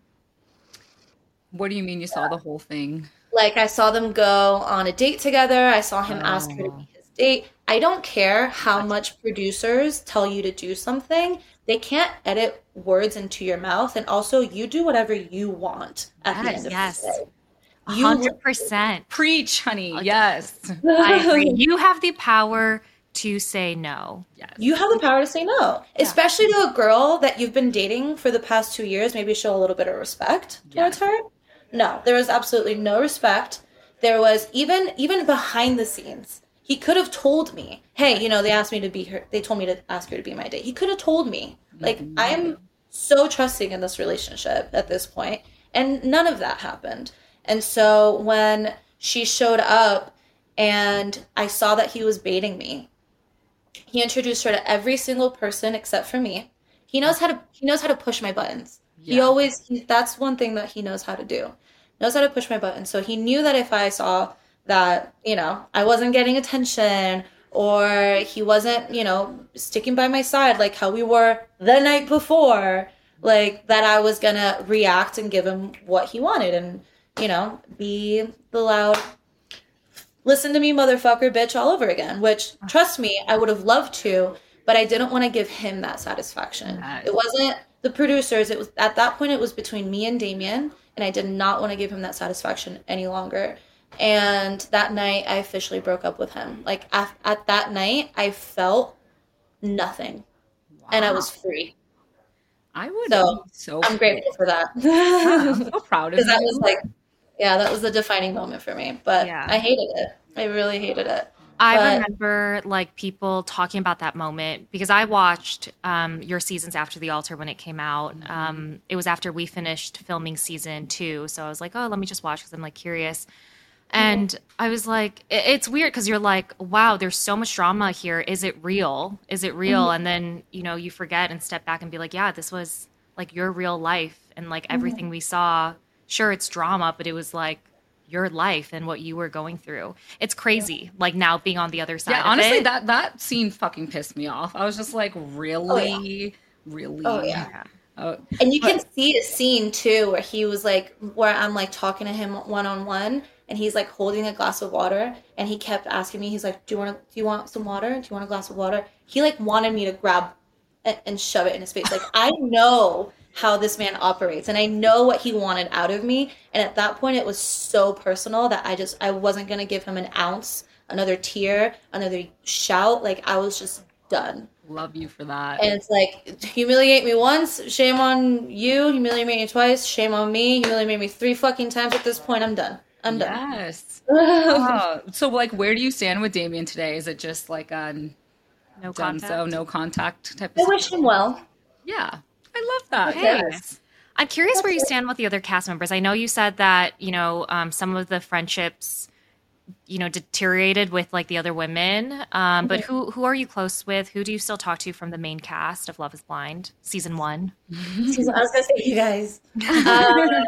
What do you mean you saw the whole thing? Like, I saw them go on a date together. I saw him ask her to be his date. I don't care how much producers tell you to do something. They can't edit words into your mouth. And also, you do whatever you want at the Yes, end of yes. the day. one You, hundred percent. Preach, honey. Yes. I agree. You have the power to say no. Yes. you have the power to say no, especially to a girl that you've been dating for the past two years. Maybe show a little bit of respect towards her. No, there was absolutely no respect. There was even even behind the scenes. He could have told me, hey, you know, they asked me to be her. They told me to ask her to be my date. He could have told me. Like, I am so trusting in this relationship at this point, and none of that happened. And so when she showed up and I saw that he was baiting me, he introduced her to every single person except for me. He knows how to he knows how to push my buttons. He Yeah. always he, that's one thing that he knows how to do. Knows how to push my buttons. So he knew that if I saw that, you know, I wasn't getting attention, or he wasn't, you know, sticking by my side like how we were the night before, like, that I was gonna react and give him what he wanted, and, you know, be the loud listen to me, motherfucker, bitch, all over again, which, trust me, I would have loved to, but I didn't want to give him that satisfaction. Nice. It wasn't the producers. It was, at that point, it was between me and Damien, and I did not want to give him that satisfaction any longer. And that night, I officially broke up with him. Like, at, at that night, I felt nothing, and I was free. I would So, be so I'm grateful for that. Yeah, I'm so proud of Because you. that was like, yeah, that was the defining moment for me. But Yeah. I hated it. I really hated it. I But- remember like people talking about that moment because I watched um, your seasons after The Altar when it came out. Um, it was after we finished filming season two. So I was like, oh, let me just watch because I'm like curious. And I was like, it- it's weird because you're like, wow, there's so much drama here. Is it real? Is it real? And then, you know, you forget and step back and be like, yeah, this was like your real life. And like everything we saw, sure, it's drama, but it was like your life and what you were going through. It's crazy. Like now being on the other side Yeah, of honestly, it. that that scene fucking pissed me off. I was just like, really, really. Oh, yeah. Oh, And you can see a scene too where he was like, where I'm like talking to him one on one, and he's like holding a glass of water, and he kept asking me, he's like, "Do you want? Do you want some water? Do you want a glass of water?" He like wanted me to grab and, and shove it in his face. Like, I know how this man operates, and I know what he wanted out of me. And at that point, it was so personal that I just I wasn't gonna give him an ounce, another tear, another shout. Like, I was just done. love you for that. And it's like, humiliate me once, shame on you. Humiliate me twice, shame on me. Humiliate me three fucking times. At this point, I'm done. I'm done. Yes. Oh, so, like, where do you stand with Damien today? Is it just like a no done contact. so, no contact type I of wish him well. Yeah, I love that. Hey. Yes. I'm curious where you stand with the other cast members. I know you said that, you know, um, some of the friendships, you know, deteriorated with like the other women. Um, but who who are you close with? Who do you still talk to from the main cast of Love is Blind, season one? Season- I was gonna say you guys. Uh,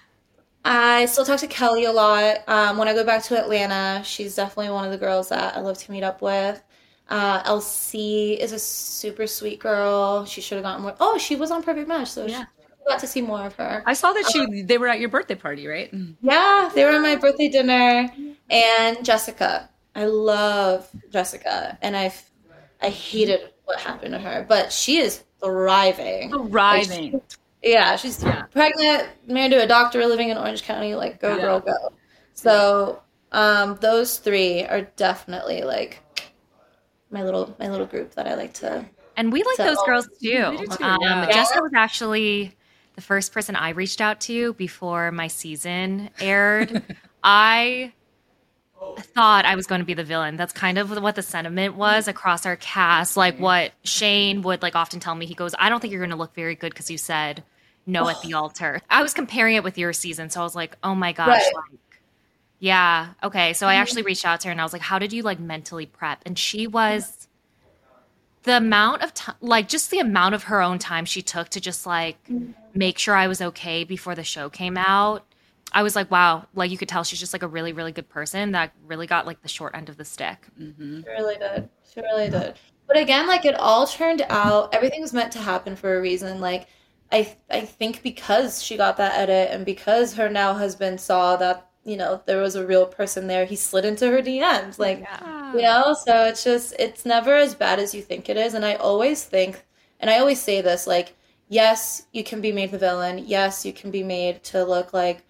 I still talk to Kelly a lot. Um, when I go back to Atlanta, she's definitely one of the girls that I love to meet up with. Uh, L C is a super sweet girl. She should have gotten more. Oh, she was on Perfect Match, so Yeah. she got to see more of her. I saw that she they were at your birthday party, right? Yeah, they were at my birthday dinner. And Jessica. I love Jessica. And I I hated what happened to her. But she is thriving. Thriving. Like, she- yeah, she's Yeah. pregnant, married to a doctor, living in Orange County. Like, go, Yeah. girl, go. So um, those three are definitely, like, my little my little group that I like to... And we like So- those girls too. We do too, Um, yeah. Jessica was actually the first person I reached out to before my season aired. I thought I was going to be the villain. That's kind of what the sentiment was across our cast. Like what Shane would like often tell me. He goes, I don't think you're going to look very good because you said no at the altar. I was comparing it with your season. So I was like, oh my gosh. Right. Like, yeah. Okay. So I actually reached out to her and I was like, how did you like mentally prep? And she was the amount of time, like just the amount of her own time she took to just like make sure I was okay before the show came out. I was like, wow, like you could tell she's just like a really, really good person that really got like the short end of the stick. Mm-hmm. She really did. She really did. But again, like it all turned out, everything was meant to happen for a reason. Like I I think because she got that edit and because her now husband saw that, you know, there was a real person there, he slid into her D Ms. Like, Yeah. you know, so it's just, it's never as bad as you think it is. And I always think, and I always say this, like, yes, you can be made the villain. Yes, you can be made to look like,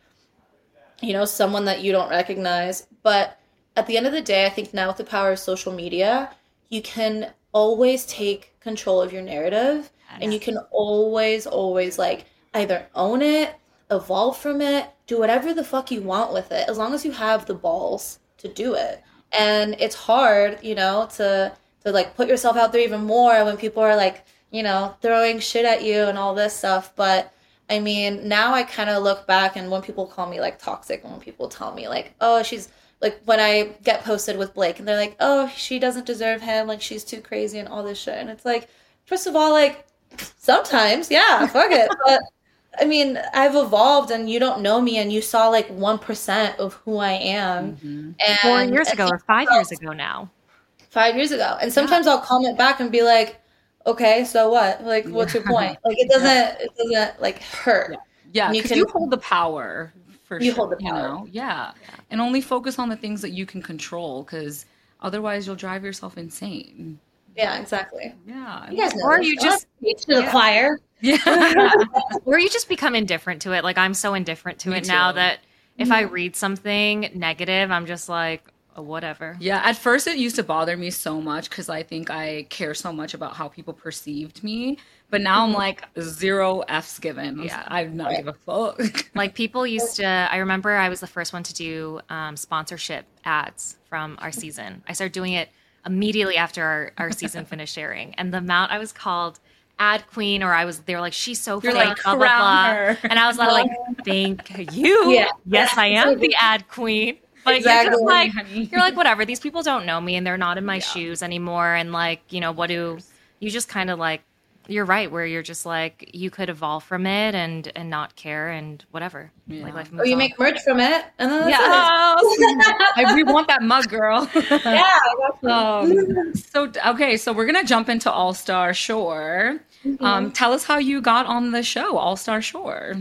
you know, someone that you don't recognize. But at the end of the day, I think now with the power of social media, you can always take control of your narrative. And you can always, always, like, either own it, evolve from it, do whatever the fuck you want with it, as long as you have the balls to do it. And it's hard, you know, to, to like, put yourself out there even more when people are, like, you know, throwing shit at you and all this stuff. But, I mean, now I kind of look back, and when people call me, like, toxic, and when people tell me, like, oh, she's, like, when I get posted with Blake, and they're like, oh, she doesn't deserve him, like, she's too crazy and all this shit. And it's like, first of all, like, sometimes, yeah, fuck it. But, I mean, I've evolved, and you don't know me, and you saw, like, one percent of who I am. Mm-hmm. And Four years I ago think or five about- years ago now. Five years ago. And sometimes I'll comment back and be like, okay, so what? Like, what's your point? Like, it doesn't, it doesn't, like, hurt. Yeah, And you because can- you hold the power for You sure. hold the You power. know? Yeah. And only focus on the things that you can control, because otherwise you'll drive yourself insane. Yeah, exactly. Yeah. You guys know Or this. you I'm not just- preaching to the yeah. choir. Yeah. Or you just become indifferent to it. Like I'm so indifferent to Me it now too. that if I read something negative, I'm just like, oh, whatever. Yeah, at first it used to bother me so much because I think I care so much about how people perceived me. But now I'm like, zero F's given. Yeah. Yeah. I do not give a fuck. Like people used to, I remember I was the first one to do um, sponsorship ads from our season. I started doing it immediately after our, our season finished airing. And the amount I was called ad queen, or I was, they were like, she's so You're fake, like, blah, blah, crown blah. her. And I was like, thank you. Yeah. Yes, I am the ad queen. But Exactly. you're just like, Honey. you're like, whatever. These people don't know me and they're not in my shoes anymore. And like, you know, what do you just kind of like, you're right, where you're just like, you could evolve from it and and not care and whatever. Yeah. Like life Or moves you on. make merch from it, and then that's Yeah. I, we want that mug, girl. it. Yeah, exactly. Um, so okay, so we're gonna jump into All Star Shore. Um, tell us how you got on the show, All Star Shore.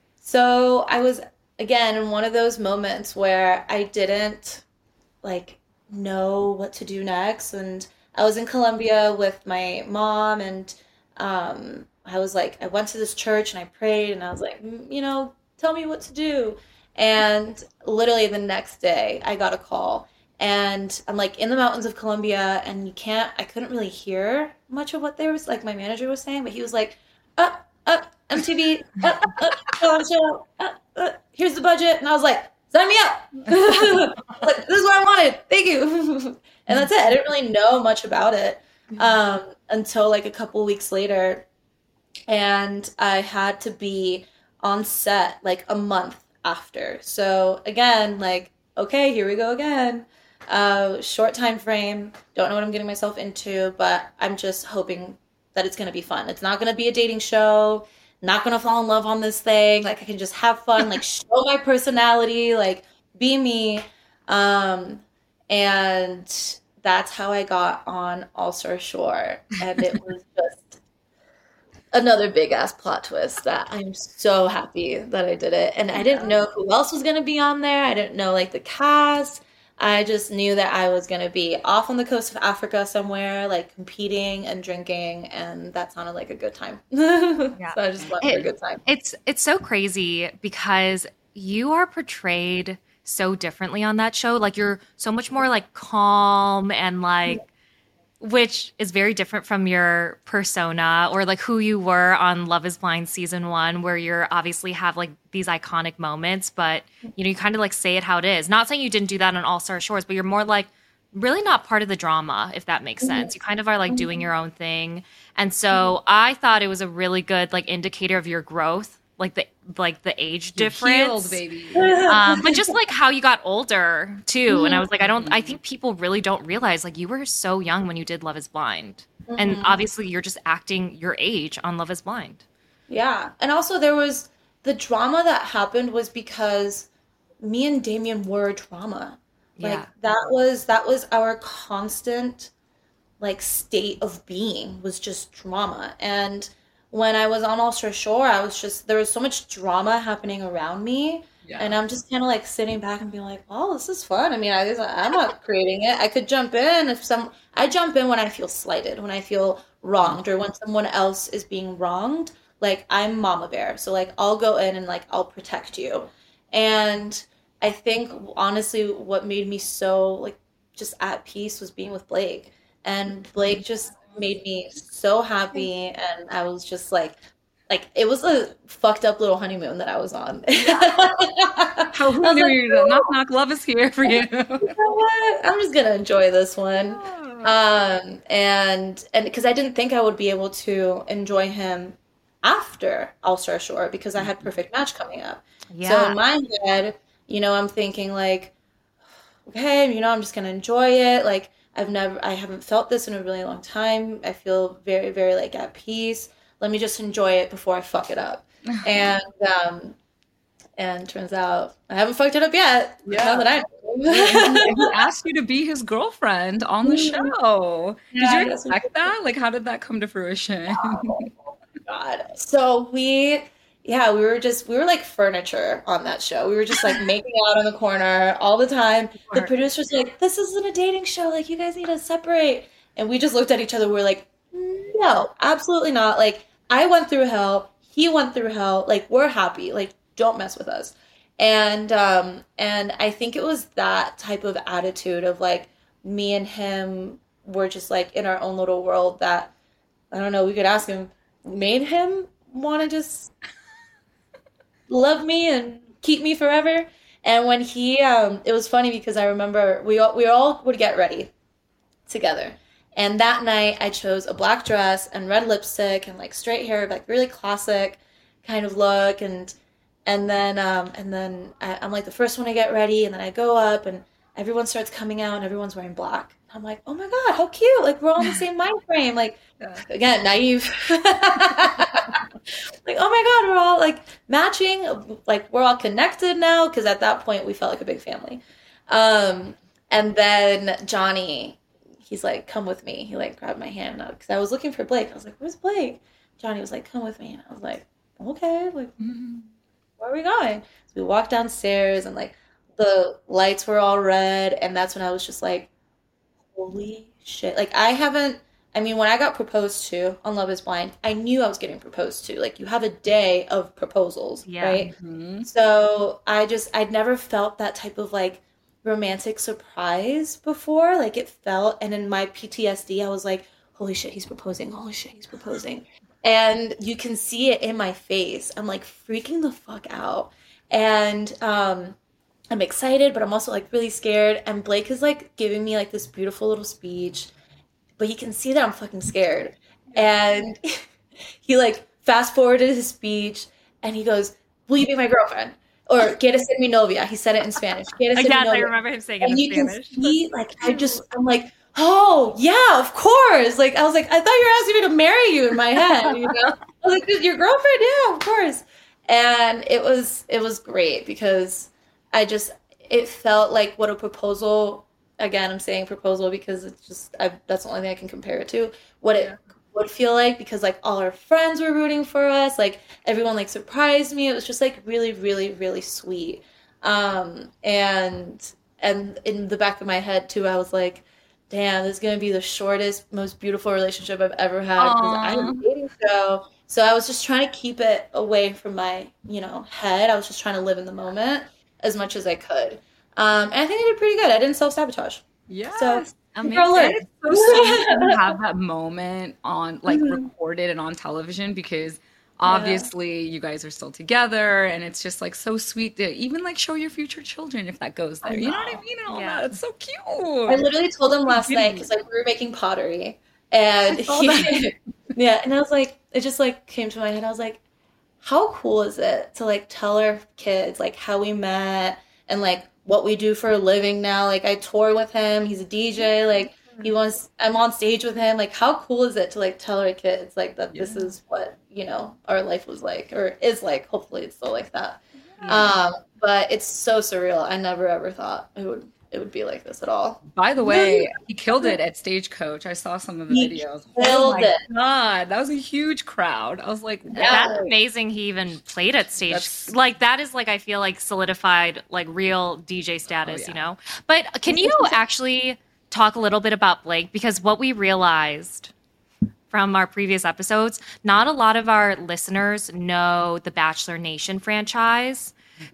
So I was, again, in one of those moments where I didn't, like, know what to do next. And I was in Colombia with my mom, and um, I was like, I went to this church and I prayed, and I was like, "Mm, you know, tell me what to do. And literally the next day, I got a call. And I'm like in the mountains of Colombia, and you can't, I couldn't really hear much of what they was like, my manager was saying, but he was like, up, up, M T V, up, up, show on show, up, up, here's the budget. And I was like, sign me up. Like, this is what I wanted. Thank you. And that's it. I didn't really know much about it um, until like a couple weeks later. And I had to be on set like a month after. So again, like, okay, here we go again. Uh, short time frame. Don't know what I'm getting myself into, but I'm just hoping that it's going to be fun. It's not going to be a dating show. Not going to fall in love on this thing. Like, I can just have fun, like, show my personality, like, be me. Um, and that's how I got on All Star Shore. And it was just another big ass plot twist that I'm so happy that I did it. And I didn't know who else was going to be on there. I didn't know, like, the cast. I just knew that I was going to be off on the coast of Africa somewhere, like competing and drinking, and that sounded like a good time. Yeah. So I just went for a good time. It's it's so crazy because you are portrayed so differently on that show. Like you're so much more like calm and like, which is very different from your persona or like who you were on Love is Blind season one, where you're obviously have like these iconic moments, but you know, you kind of like say it how it is. Not saying you didn't do that on All Star Shores, but you're more like really not part of the drama, if that makes sense. You kind of are like doing your own thing. And so I thought it was a really good like indicator of your growth, like the like the age difference. Healed, baby. Um, but just like how you got older too. And I was like, I don't, I think people really don't realize like you were so young when you did Love is Blind. And obviously you're just acting your age on Love is Blind. Yeah. And also there was the drama that happened was because me and Damien were drama. Like Yeah. that was that was our constant like state of being was just drama. And when I was on Ulster Shore, I was just there was so much drama happening around me. And Yeah. I'm just kind of like sitting back and being like, "Oh, this is fun." I mean, I, I'm not creating it. I could jump in if some. I jump in when I feel slighted, when I feel wronged, or when someone else is being wronged. Like I'm Mama Bear, so like I'll go in and like I'll protect you. And I think honestly, what made me so like just at peace was being with Blake, and Blake just made me so happy, and I was just like, like it was a fucked up little honeymoon that I was on. I How who was knew like, you? Knock knock, love is here for you. you know what? I'm just gonna enjoy this one. Um, and and because I didn't think I would be able to enjoy him after All Star Shore because I had Perfect Match coming up. So Yeah. in my head, you know, I'm thinking like, okay, you know, I'm just gonna enjoy it. Like I've never, I haven't felt this in a really long time. I feel very, very like at peace. Let me just enjoy it before I fuck it up. And um, and turns out I haven't fucked it up yet. Yeah. Now that I And know. he, he asked you to be his girlfriend on the show. Did Yeah, you that's expect that? Like, how did that come to fruition? God. So we, yeah, we were just, we were like furniture on that show. We were just like making out on the corner all the time. The producer's like, this isn't a dating show. Like, you guys need to separate. And we just looked at each other. We were like, no, absolutely not. Like, I went through hell. He went through hell. Like, we're happy. Like, don't mess with us. And, um, and I think it was that type of attitude of like, me and him were just like in our own little world that, I don't know, we could ask him, made him want to just love me and keep me forever. And when he, um, it was funny because I remember we all, we all would get ready together. And that night I chose a black dress and red lipstick and like straight hair, like really classic kind of look. And, and then, um, and then I, I'm like the first one to get ready. And then I go up and everyone starts coming out and everyone's wearing black. I'm like, oh my God, how cute. Like we're all in the same mind frame. Like, again, naive. Like, oh my God, we're all like matching. Like we're all connected now. Cause at that point we felt like a big family. Um, and then Johnny, he's like, come with me. He like grabbed my hand up. Cause I was looking for Blake. I was like, where's Blake? Johnny was like, come with me. And I was like, okay, like, where are we going? So we walked downstairs and like the lights were all red. And that's when I was just like, holy shit. Like I haven't, I mean, when I got proposed to on Love is Blind, I knew I was getting proposed to. Like you have a day of proposals, Yeah. right? Mhm. So I just, I'd never felt that type of like romantic surprise before. Like it felt, and in my P T S D, I was like, holy shit, he's proposing. Holy shit, he's proposing. And you can see it in my face. I'm like freaking the fuck out. And, um, I'm excited, but I'm also like really scared. And Blake is like giving me like this beautiful little speech, but he can see that I'm fucking scared. And he like fast forwarded his speech and he goes, will you be my girlfriend? Or quieres ser mi novia? He said it in Spanish. Quieres ser mi Yes, I novia? remember him saying it in And you Spanish. can see, like, I just, I'm like, oh, yeah, of course. Like, I was like, I thought you were asking me to marry you in my head, you know? I was like, your girlfriend? Yeah, of course. And it was, it was great because I just, it felt like what a proposal, again, I'm saying proposal because it's just, I, that's the only thing I can compare it to, what it would feel like because like all our friends were rooting for us, like everyone like surprised me. It was just like really, really, really sweet. Um, and, and in the back of my head too, I was like, damn, this is going to be the shortest, most beautiful relationship I've ever had because I'm Aw. a dating show. So I was just trying to keep it away from my, you know, head. I was just trying to live in the moment as much as I could. Um, and I think I did pretty good. I didn't self-sabotage. Yes. So, Amazing. girl, look. It's so sweet to have that moment on, like, Mhm. recorded and on television because obviously you guys are still together and it's just like so sweet to even like show your future children if that goes there. You know what I mean? And all Yeah. that. It's so cute. I literally told him last night because like we were making pottery, and he, yeah, and I was like, it just like came to my head. I was like, how cool is it to like tell our kids like how we met and like what we do for a living now? Like I tour with him. He's a D J. Like He wants, I'm on stage with him. Like, how cool is it to like tell our kids like that Yeah. this is what, you know, our life was like or is like. Hopefully it's still like that. Yeah. Um, but it's so surreal. I never ever thought it would it would be like this at all. By the way, he killed it at Stagecoach. I saw some of the He videos. killed Oh my it. God, that was a huge crowd. I was like, wow. Yeah. That's amazing he even played at stage. That's- Like that is like I feel like solidified like real D J status, Oh, yeah. you know? But can you actually talk a little bit about Blake? Because what we realized from our previous episodes, not a lot of our listeners know the Bachelor Nation franchise.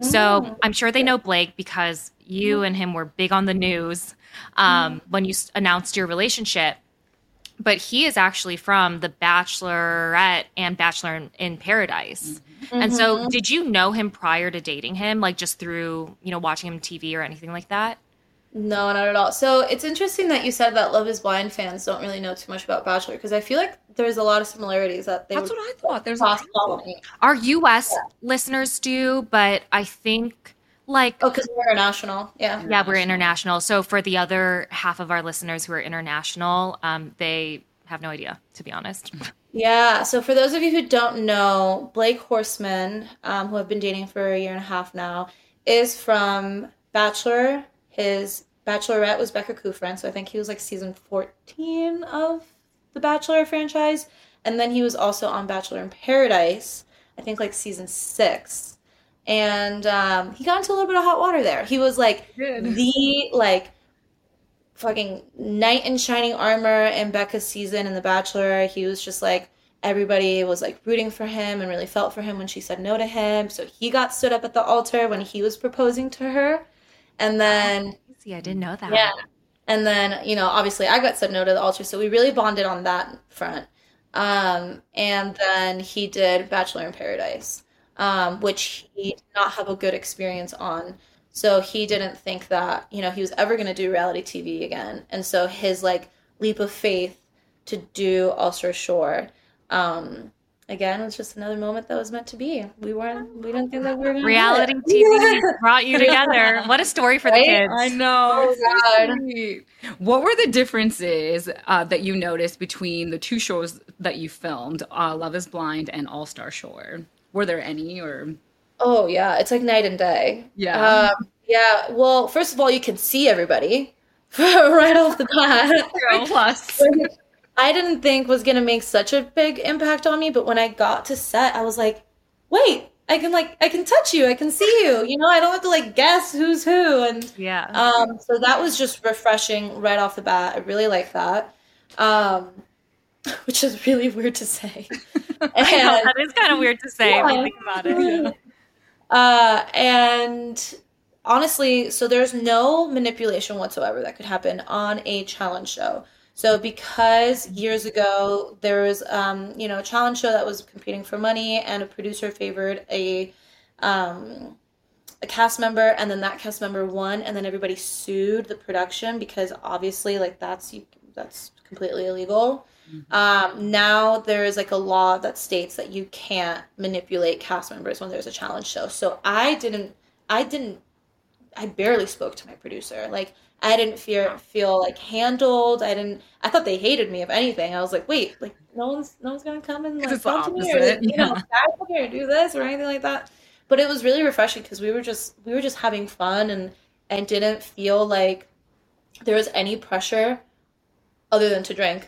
So I'm sure they know Blake because you and him were big on the news um, when you s- announced your relationship. But he is actually from The Bachelorette and Bachelor in, in Paradise. And so did you know him prior to dating him, like just through, you know, watching him T V or anything like that? No, not at all. So it's interesting that you said that Love is Blind fans don't really know too much about Bachelor because I feel like there's a lot of similarities that they That's would what I thought. There's a cross pollinate. Our U S listeners do, but I think like Oh, because we're international. Yeah. yeah, we're international. So for the other half of our listeners who are international, um, they have no idea, to be honest. Yeah. So for those of you who don't know, Blake Horseman, um, who I've been dating for a year and a half now, is from Bachelor. His Bachelorette was Becca Kufrin, so I think he was like season fourteen of the Bachelor franchise. And then he was also on Bachelor in Paradise, I think like season six. And um, he got into a little bit of hot water there. He was like Good. the like fucking knight in shining armor in Becca's season in The Bachelor. He was just like everybody was like rooting for him and really felt for him when she said no to him. So he got stood up at the altar when he was proposing to her. And then See, I didn't know that. yeah. And then, you know, obviously I got said no to the altar, so we really bonded on that front. Um, and then he did Bachelor in Paradise, um, which he did not have a good experience on. So he didn't think that, you know, he was ever going to do reality T V again. And so his like leap of faith to do Ulster Shore, um, again, it was just another moment that was meant to be. We weren't, we didn't think that we were going to Reality T V brought you together. What a story for the Right? kids. I know. Oh, it's so God. sweet. What were the differences uh, that you noticed between the two shows that you filmed, uh, Love is Blind and All Star Shore? Were there any or? Oh yeah, it's like night and day. Yeah. Um, yeah. Well, first of all, you can see everybody right off the bat. Plus. Which I didn't think was gonna make such a big impact on me, but when I got to set, I was like, wait, I can like I can touch you, I can see you. You know, I don't have to like guess who's who. And Yeah. um, so that was just refreshing right off the bat. I really like that. Um, which is really weird to say. I know, And- that is kind of weird to say when you Yeah. think about it. Uh, and honestly, so there's no manipulation whatsoever that could happen on a challenge show. So because years ago there was, um, you know, a challenge show that was competing for money, and a producer favored a, um, a cast member, and then that cast member won, and then everybody sued the production because obviously, like that's you, that's completely illegal. Um, now there is like a law that states that you can't manipulate cast members when there's a challenge show. So I didn't, I didn't, I barely spoke to my producer. Like I didn't fear, feel like handled. I didn't, I thought they hated me if anything. I was like, wait, like no one's, no one's going to come and like It's the talk to me or opposite, you know, yeah. guys come here and do this or anything like that. But it was really refreshing because we were just, we were just having fun and, and didn't feel like there was any pressure other than to drink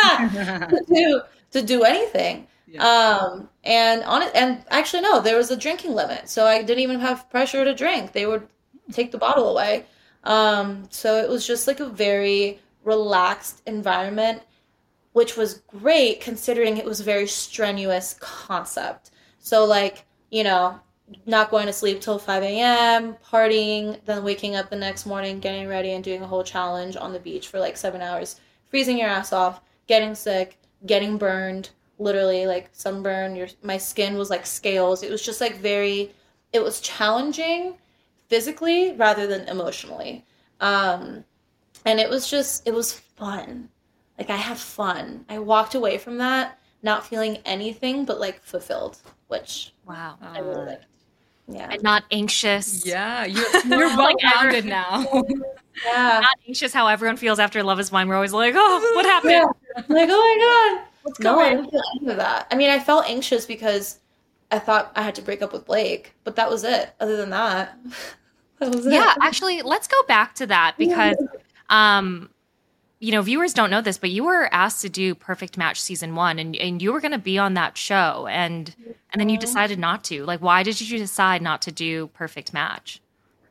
to do to do anything. Yeah. Um and on it and actually no, there was a drinking limit. So I didn't even have pressure to drink. They would take the bottle away. Um so it was just like a very relaxed environment, which was great considering it was a very strenuous concept. So like, you know, not going to sleep till five a.m., partying, then waking up the next morning, getting ready and doing a whole challenge on the beach for like seven hours, freezing your ass off, getting sick, getting burned, literally like sunburn. Your my skin was like scales. It was just like very, it was challenging physically rather than emotionally. Um, and it was just, it was fun. Like I had fun. I walked away from that not feeling anything but like fulfilled, which Wow. I really liked. Yeah. And not anxious. Yeah, you're, you're well rounded now. Yeah. Not anxious how everyone feels after Love is Blind. We're always like, oh, what happened? Yeah. Like, oh my God. What's No, I going didn't feel any of that. I mean, I felt anxious because I thought I had to break up with Blake, but that was it. Other than that, that was it. Yeah, actually, let's go back to that because, um, you know, viewers don't know this, but you were asked to do Perfect Match season one, and, and you were going to be on that show, and and then you decided not to. Like, why did you decide not to do Perfect Match?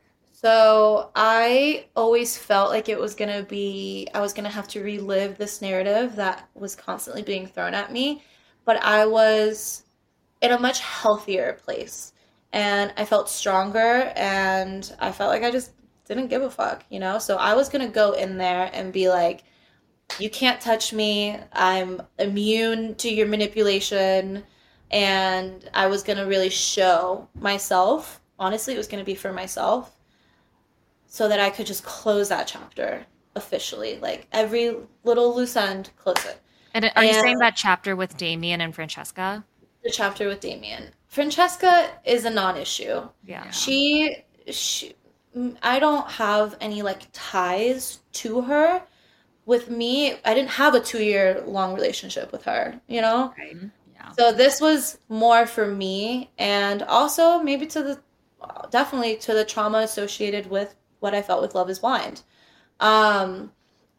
So I always felt like it was going to be, I was going to have to relive this narrative that was constantly being thrown at me, but I was in a much healthier place, and I felt stronger, and I felt like I just didn't give a fuck, you know? So I was going to go in there and be like, you can't touch me. I'm immune to your manipulation. And I was going to really show myself. Honestly, it was going to be for myself so that I could just close that chapter officially. Like every little loose end, close it. And are and you saying that chapter with Damien and Francesca? The chapter with Damien. Francesca is a non-issue. Yeah. She, she, I don't have any like ties to her. With me, I didn't have a two-year long relationship with her, you know? Right. Yeah. So this was more for me, and also maybe to the, definitely to the trauma associated with what I felt with Love is Blind. Um,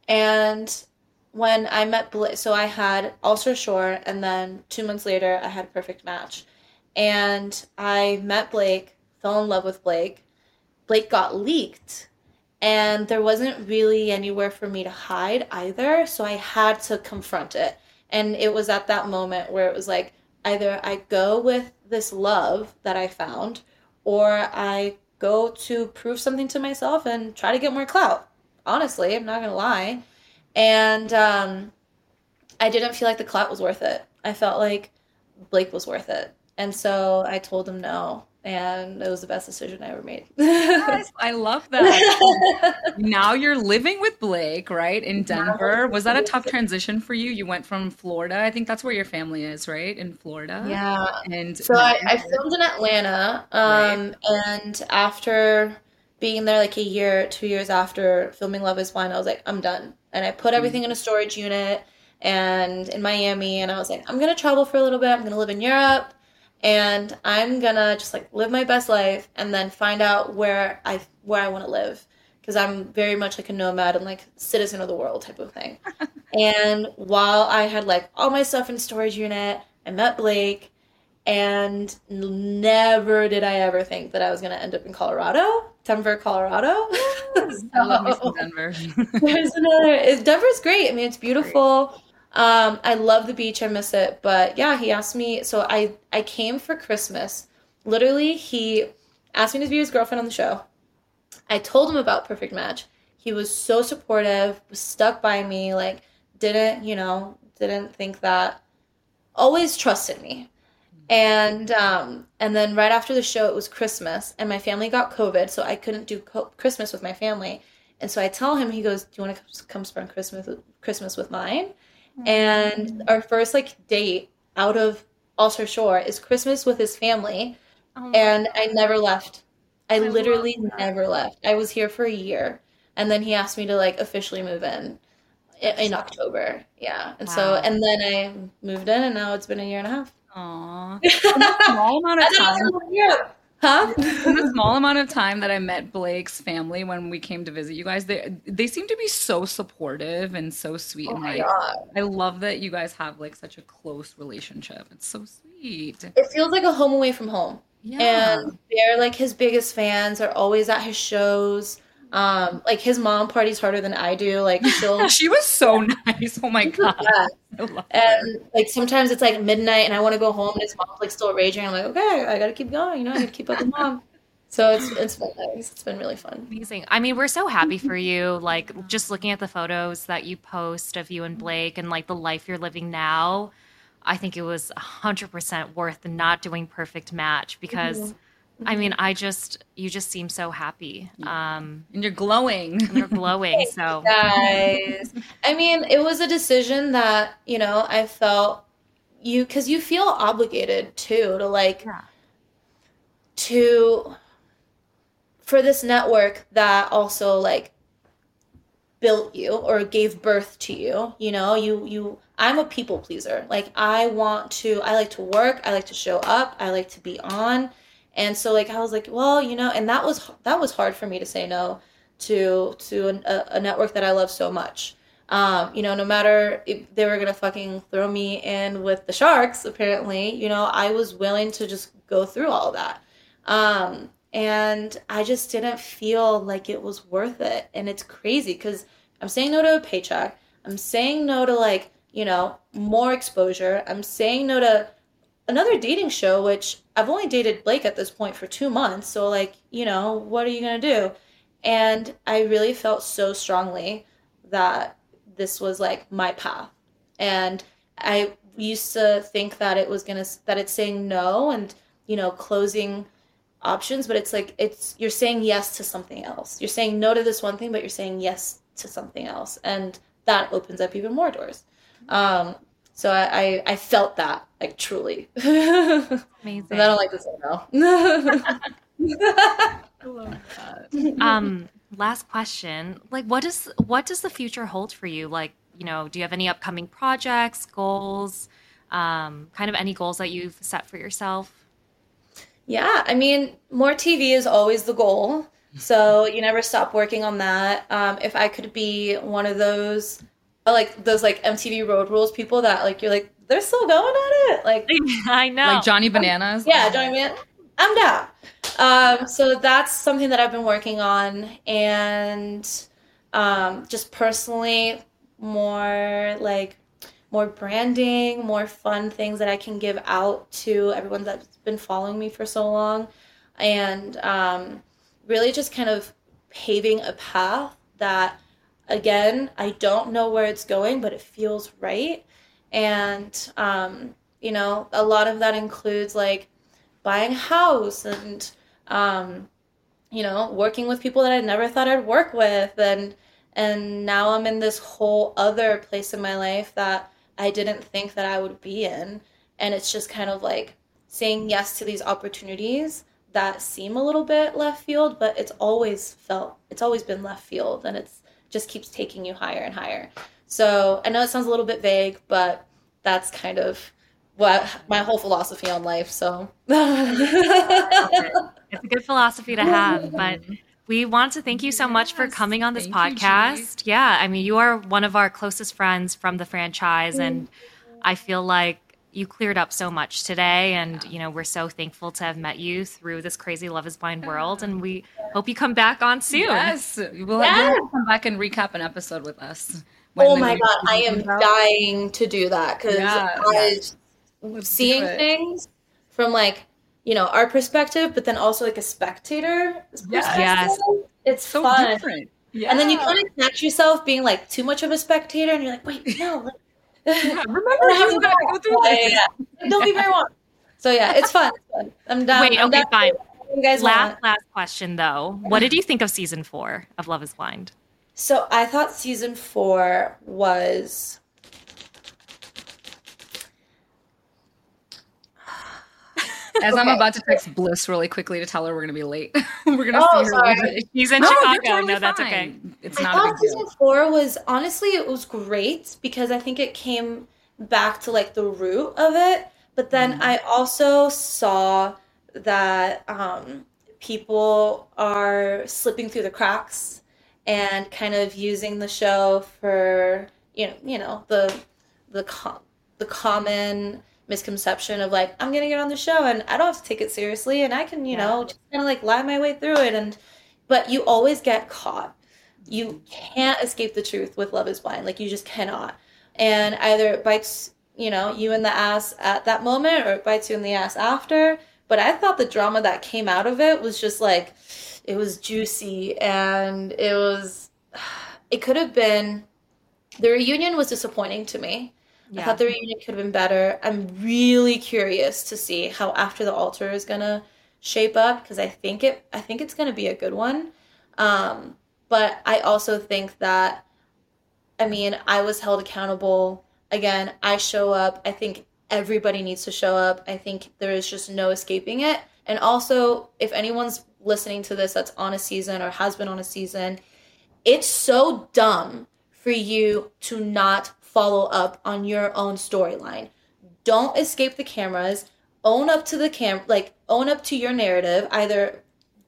and when I met Blake, so I had Ulcer Shore, and then two months later, I had Perfect Match. And I met Blake, fell in love with Blake. Blake got leaked. And there wasn't really anywhere for me to hide either, so I had to confront it. And it was at that moment where it was like, either I go with this love that I found, or I go to prove something to myself and try to get more clout. Honestly, I'm not going to lie. And um, I didn't feel like the clout was worth it. I felt like Blake was worth it. And so I told him no. And it was the best decision I ever made. Yes, I love that. Now you're living with Blake, right? In Denver. Was that a tough transition for you? You went from Florida. I think that's where your family is, right? In Florida. Yeah. And so I, I filmed in Atlanta. Um, right. And after being there like a year, two years after filming Love is Blind, I was like, I'm done. And I put everything in a storage unit and in Miami. And I was like, I'm going to travel for a little bit. I'm going to live in Europe. And I'm gonna just like live my best life and then find out where I where I want to live, because I'm very much like a nomad and like citizen of the world type of thing. And while I had like all my stuff in storage unit, I met Blake, and never did I ever think that I was gonna end up in Colorado, Denver, Colorado. So, I love me some Denver. There's another. Denver's great. I mean, it's beautiful. Great. Um, I love the beach. I miss it. But yeah, he asked me. So I, I came for Christmas. Literally, he asked me to be his girlfriend on the show. I told him about Perfect Match. He was so supportive, was stuck by me, like didn't, you know, didn't think that, always trusted me. And um, and then right after the show, it was Christmas, and my family got COVID, so I couldn't do co- Christmas with my family. And so I tell him, he goes, do you want to come spend Christmas Christmas with mine? And our first like date out of Ulcer Shore is Christmas with his family. Oh and I never left. I, I literally never left. I was here for a year. And then he asked me to like officially move in in, in October. Yeah. And wow. so, and then I moved in, and now it's been a year and a half. Aww. In a small amount of time. Huh? In the small amount of time that I met Blake's family when we came to visit you guys, they they seem to be so supportive and so sweet. Oh and my like, God. I love that you guys have like such a close relationship. It's so sweet. It feels like a home away from home. Yeah. And they're like his biggest fans, are always at his shows. Um, like his mom parties harder than I do. Like she'll she was so nice. Oh my God. Yeah. I love and her. like sometimes it's like midnight and I want to go home and his mom's like still raging. I'm like, okay, I gotta keep going, you know, I gotta keep up with mom. So it's it's been nice. It's been really fun. Amazing. I mean, we're so happy for you. Like just looking at the photos that you post of you and Blake and like the life you're living now, I think it was a hundred percent worth not doing Perfect Match, because mm-hmm. I mean, I just, you just seem so happy. Um, and you're glowing. And you're glowing. So, guys, I mean, it was a decision that, you know, I felt you, because you feel obligated too, to like, yeah. to for this network that also like built you or gave birth to you, you know, you you I'm a people pleaser. Like I want to I like to work, I like to show up, I like to be on. And so like I was like, well, you know, and that was that was hard for me to say no to to an, a, a network that I love so much. Um, you know, no matter if they were gonna fucking throw me in with the sharks, apparently, you know, I was willing to just go through all of that. Um, and I just didn't feel like it was worth it. And it's crazy because I'm saying no to a paycheck. I'm saying no to like, you know, more exposure. I'm saying no to another dating show, which I've only dated Blake at this point for two months. So like, you know, what are you gonna do? And I really felt so strongly that this was like my path. And I used to think that it was gonna that it's saying no and, you know, closing options, but it's like it's you're saying yes to something else. You're saying no to this one thing, but you're saying yes to something else, and that opens up even more doors. Um, so I, I I felt that like truly. Amazing. And I don't like to say no. I love that. Um, last question. Like what does what does the future hold for you? Like, you know, do you have any upcoming projects, goals, um, kind of any goals that you've set for yourself? Yeah, I mean, more T V is always the goal. So you never stop working on that. Um, if I could be one of those, like those like M T V Road Rules people that like you're like they're still going at it, like I know, Like Johnny Bananas. yeah, Johnny Man, I'm down. Um, so that's something that I've been working on, and um, just personally, more like more branding, more fun things that I can give out to everyone that's been following me for so long, and um, really just kind of paving a path that, again, I don't know where it's going, but it feels right. And, um, you know, a lot of that includes like buying a house and, um, you know, working with people that I never thought I'd work with. And, and now I'm in this whole other place in my life that I didn't think that I would be in. And it's just kind of like saying yes to these opportunities that seem a little bit left field, but it's always felt, it's always been left field, and it's just keeps taking you higher and higher. So I know it sounds a little bit vague, but that's kind of what my whole philosophy on life. So it's a good philosophy to have, but we want to thank you so much for Yes, coming on this thank you, podcast. Yeah, I mean, you are one of our closest friends from the franchise, and I feel like you cleared up so much today, and you know, we're so thankful to have met you through this crazy Love is Blind world, and we hope you come back on soon. Yes, we'll Yes. have to come back and recap an episode with us. when oh the my new God, I season am comes out. dying to do that because Yeah, I Let's do seeing it. things from like, you know, our perspective, but then also like a spectator perspective. Yes. It's So fun. different. Yeah. And then you kind of catch yourself being like too much of a spectator, and you're like, wait, no. like- remember I have you to gotta go through Yeah, this. yeah, yeah. Don't be very wrong. So yeah, it's fun. It's fun. I'm done. Wait, I'm okay, done fine. with what you guys Last want. last question though. What did you think of season four of Love is Blind? So I thought season four was As I'm Okay. about to text Bliss really quickly to tell her we're gonna be late. we're gonna Oh, see her. sorry. later. She's in No, you're Chicago. totally No, that's okay. fine. It's I not a thought big deal. season four was honestly it was great because I think it came back to like the root of it. But then Mhm. I also saw that um, people are slipping through the cracks and kind of using the show for you know you know the the com- the common misconception of like I'm gonna get on the show and I don't have to take it seriously and I can you know just kind of like lie my way through it, and but you always get caught. You can't escape the truth with Love is Blind. Like you just cannot. And either it bites, you know, you in the ass at that moment or it bites you in the ass after. But I thought the drama that came out of it was just like, it was juicy and it was, it could have been, the reunion was disappointing to me. I Yeah. thought the reunion could have been better. I'm really curious to see how After the Altar is gonna shape up because I think it I think it's gonna be a good one. Um, but I also think that I mean I was held accountable. Again, I show up. I think everybody needs to show up. I think there is just no escaping it. And also, if anyone's listening to this that's on a season or has been on a season, it's so dumb for you to not follow up on your own storyline. Don't escape the cameras. Own up to the cam, like own up to your narrative. Either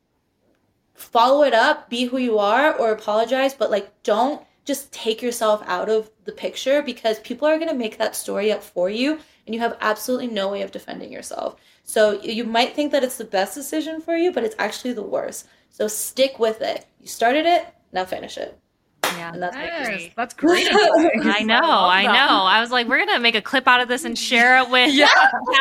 follow it up, be who you are, or apologize, but like don't just take yourself out of the picture, because people are going to make that story up for you and you have absolutely no way of defending yourself. So you might think that it's the best decision for you, but it's actually the worst. So stick with it. You started it, now finish it. Yeah, And that's my Yes, great. that's great. I know, I, love that. know. I was like, we're gonna make a clip out of this and share it with Yeah.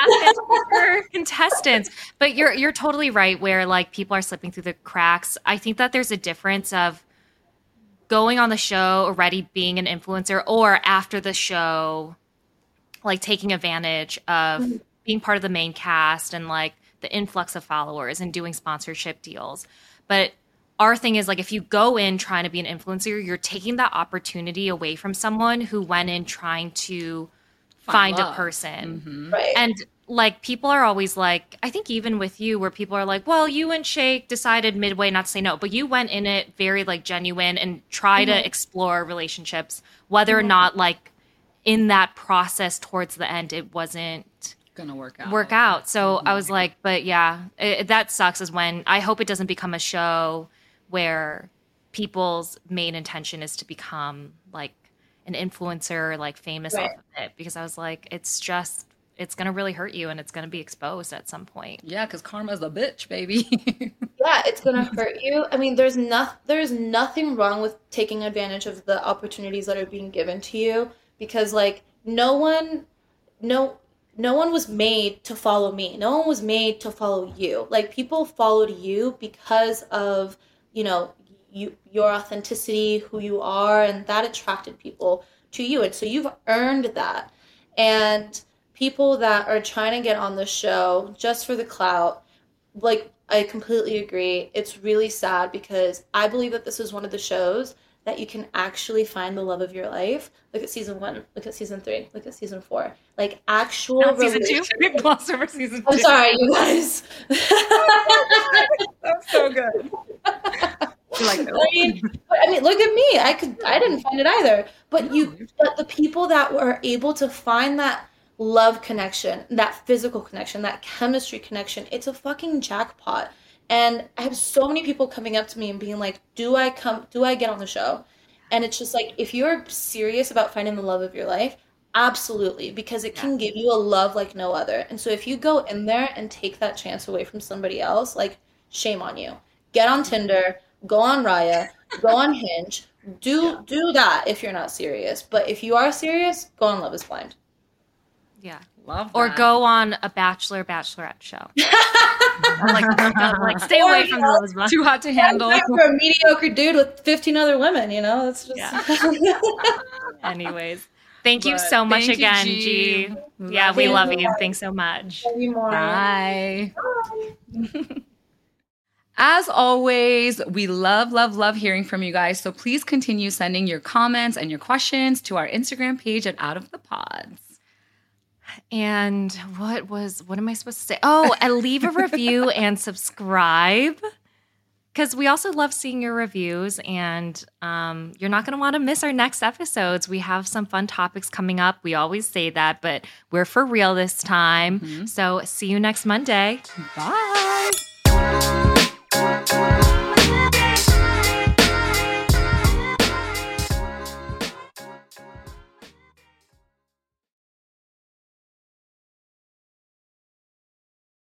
past contestants. But you're you're totally right. Where like people are slipping through the cracks. I think that there's a difference of going on the show already being an influencer, or after the show, like taking advantage of Mm-hmm. being part of the main cast and like the influx of followers and doing sponsorship deals. But our thing is like, if you go in trying to be an influencer, you're taking that opportunity away from someone who went in trying to find, Find a love. person. Mhm. Right. And like people are always like, I think even with you, where people are like, well, you and Shake decided midway not to say no, but you went in it very like genuine and try Mm-hmm. to explore relationships, whether or not like in that process towards the end it wasn't Gonna work out. work out. So I was like, but yeah, it, that sucks is when I hope it doesn't become a show where people's main intention is to become like an influencer, like famous Right. off of it. Because I was like, it's just, it's going to really hurt you and it's going to be exposed at some point. Yeah, because karma's a bitch, baby. Yeah, it's gonna hurt you. I mean, there's not there's nothing wrong with taking advantage of the opportunities that are being given to you, because like no one no no one was made to follow me. No one was made to follow you. Like people followed you because of, you know, you your authenticity, who you are, and that attracted people to you. And so you've earned that. And people that are trying to get on the show just for the clout, like I completely agree. It's really sad because I believe that this is one of the shows that you can actually find the love of your life. Look at season one, look at season three, look at season four. Like actual Not season two? relation- Gloss over season two. I'm sorry, you guys. That's so good. You're like, I mean, but, I mean, look at me. I could, I didn't find it either. But you, but the people that were able to find that love connection, that physical connection, that chemistry connection, it's a fucking jackpot. And I have so many people coming up to me and being like, "Do I come? Do I get on the show?" And it's just like, if you're serious about finding the love of your life, absolutely, because it can give you a love like no other. And so if you go in there and take that chance away from somebody else, like, shame on you. Get on Tinder. Go on Raya, go on Hinge, do do that if you're not serious. But if you are serious, go on Love is Blind. Yeah. love Or that. go on a Bachelor, Bachelorette show. like, like stay away from Or, those. ones. Too hot to handle. For a mediocre dude with fifteen other women, you know, that's just Yeah. Anyways, thank you But so much thank you, again, G. G. Love Yeah, we you. love you. Thanks so much. Love you more. Bye. As always, we love, love, love hearing from you guys. So please continue sending your comments and your questions to our Instagram page at Out of the Pods. And what was, what am I supposed to say? Oh, and leave a review and subscribe. Because we also love seeing your reviews, and um, you're not going to want to miss our next episodes. We have some fun topics coming up. We always say that, but we're for real this time. So see you next Monday. Bye.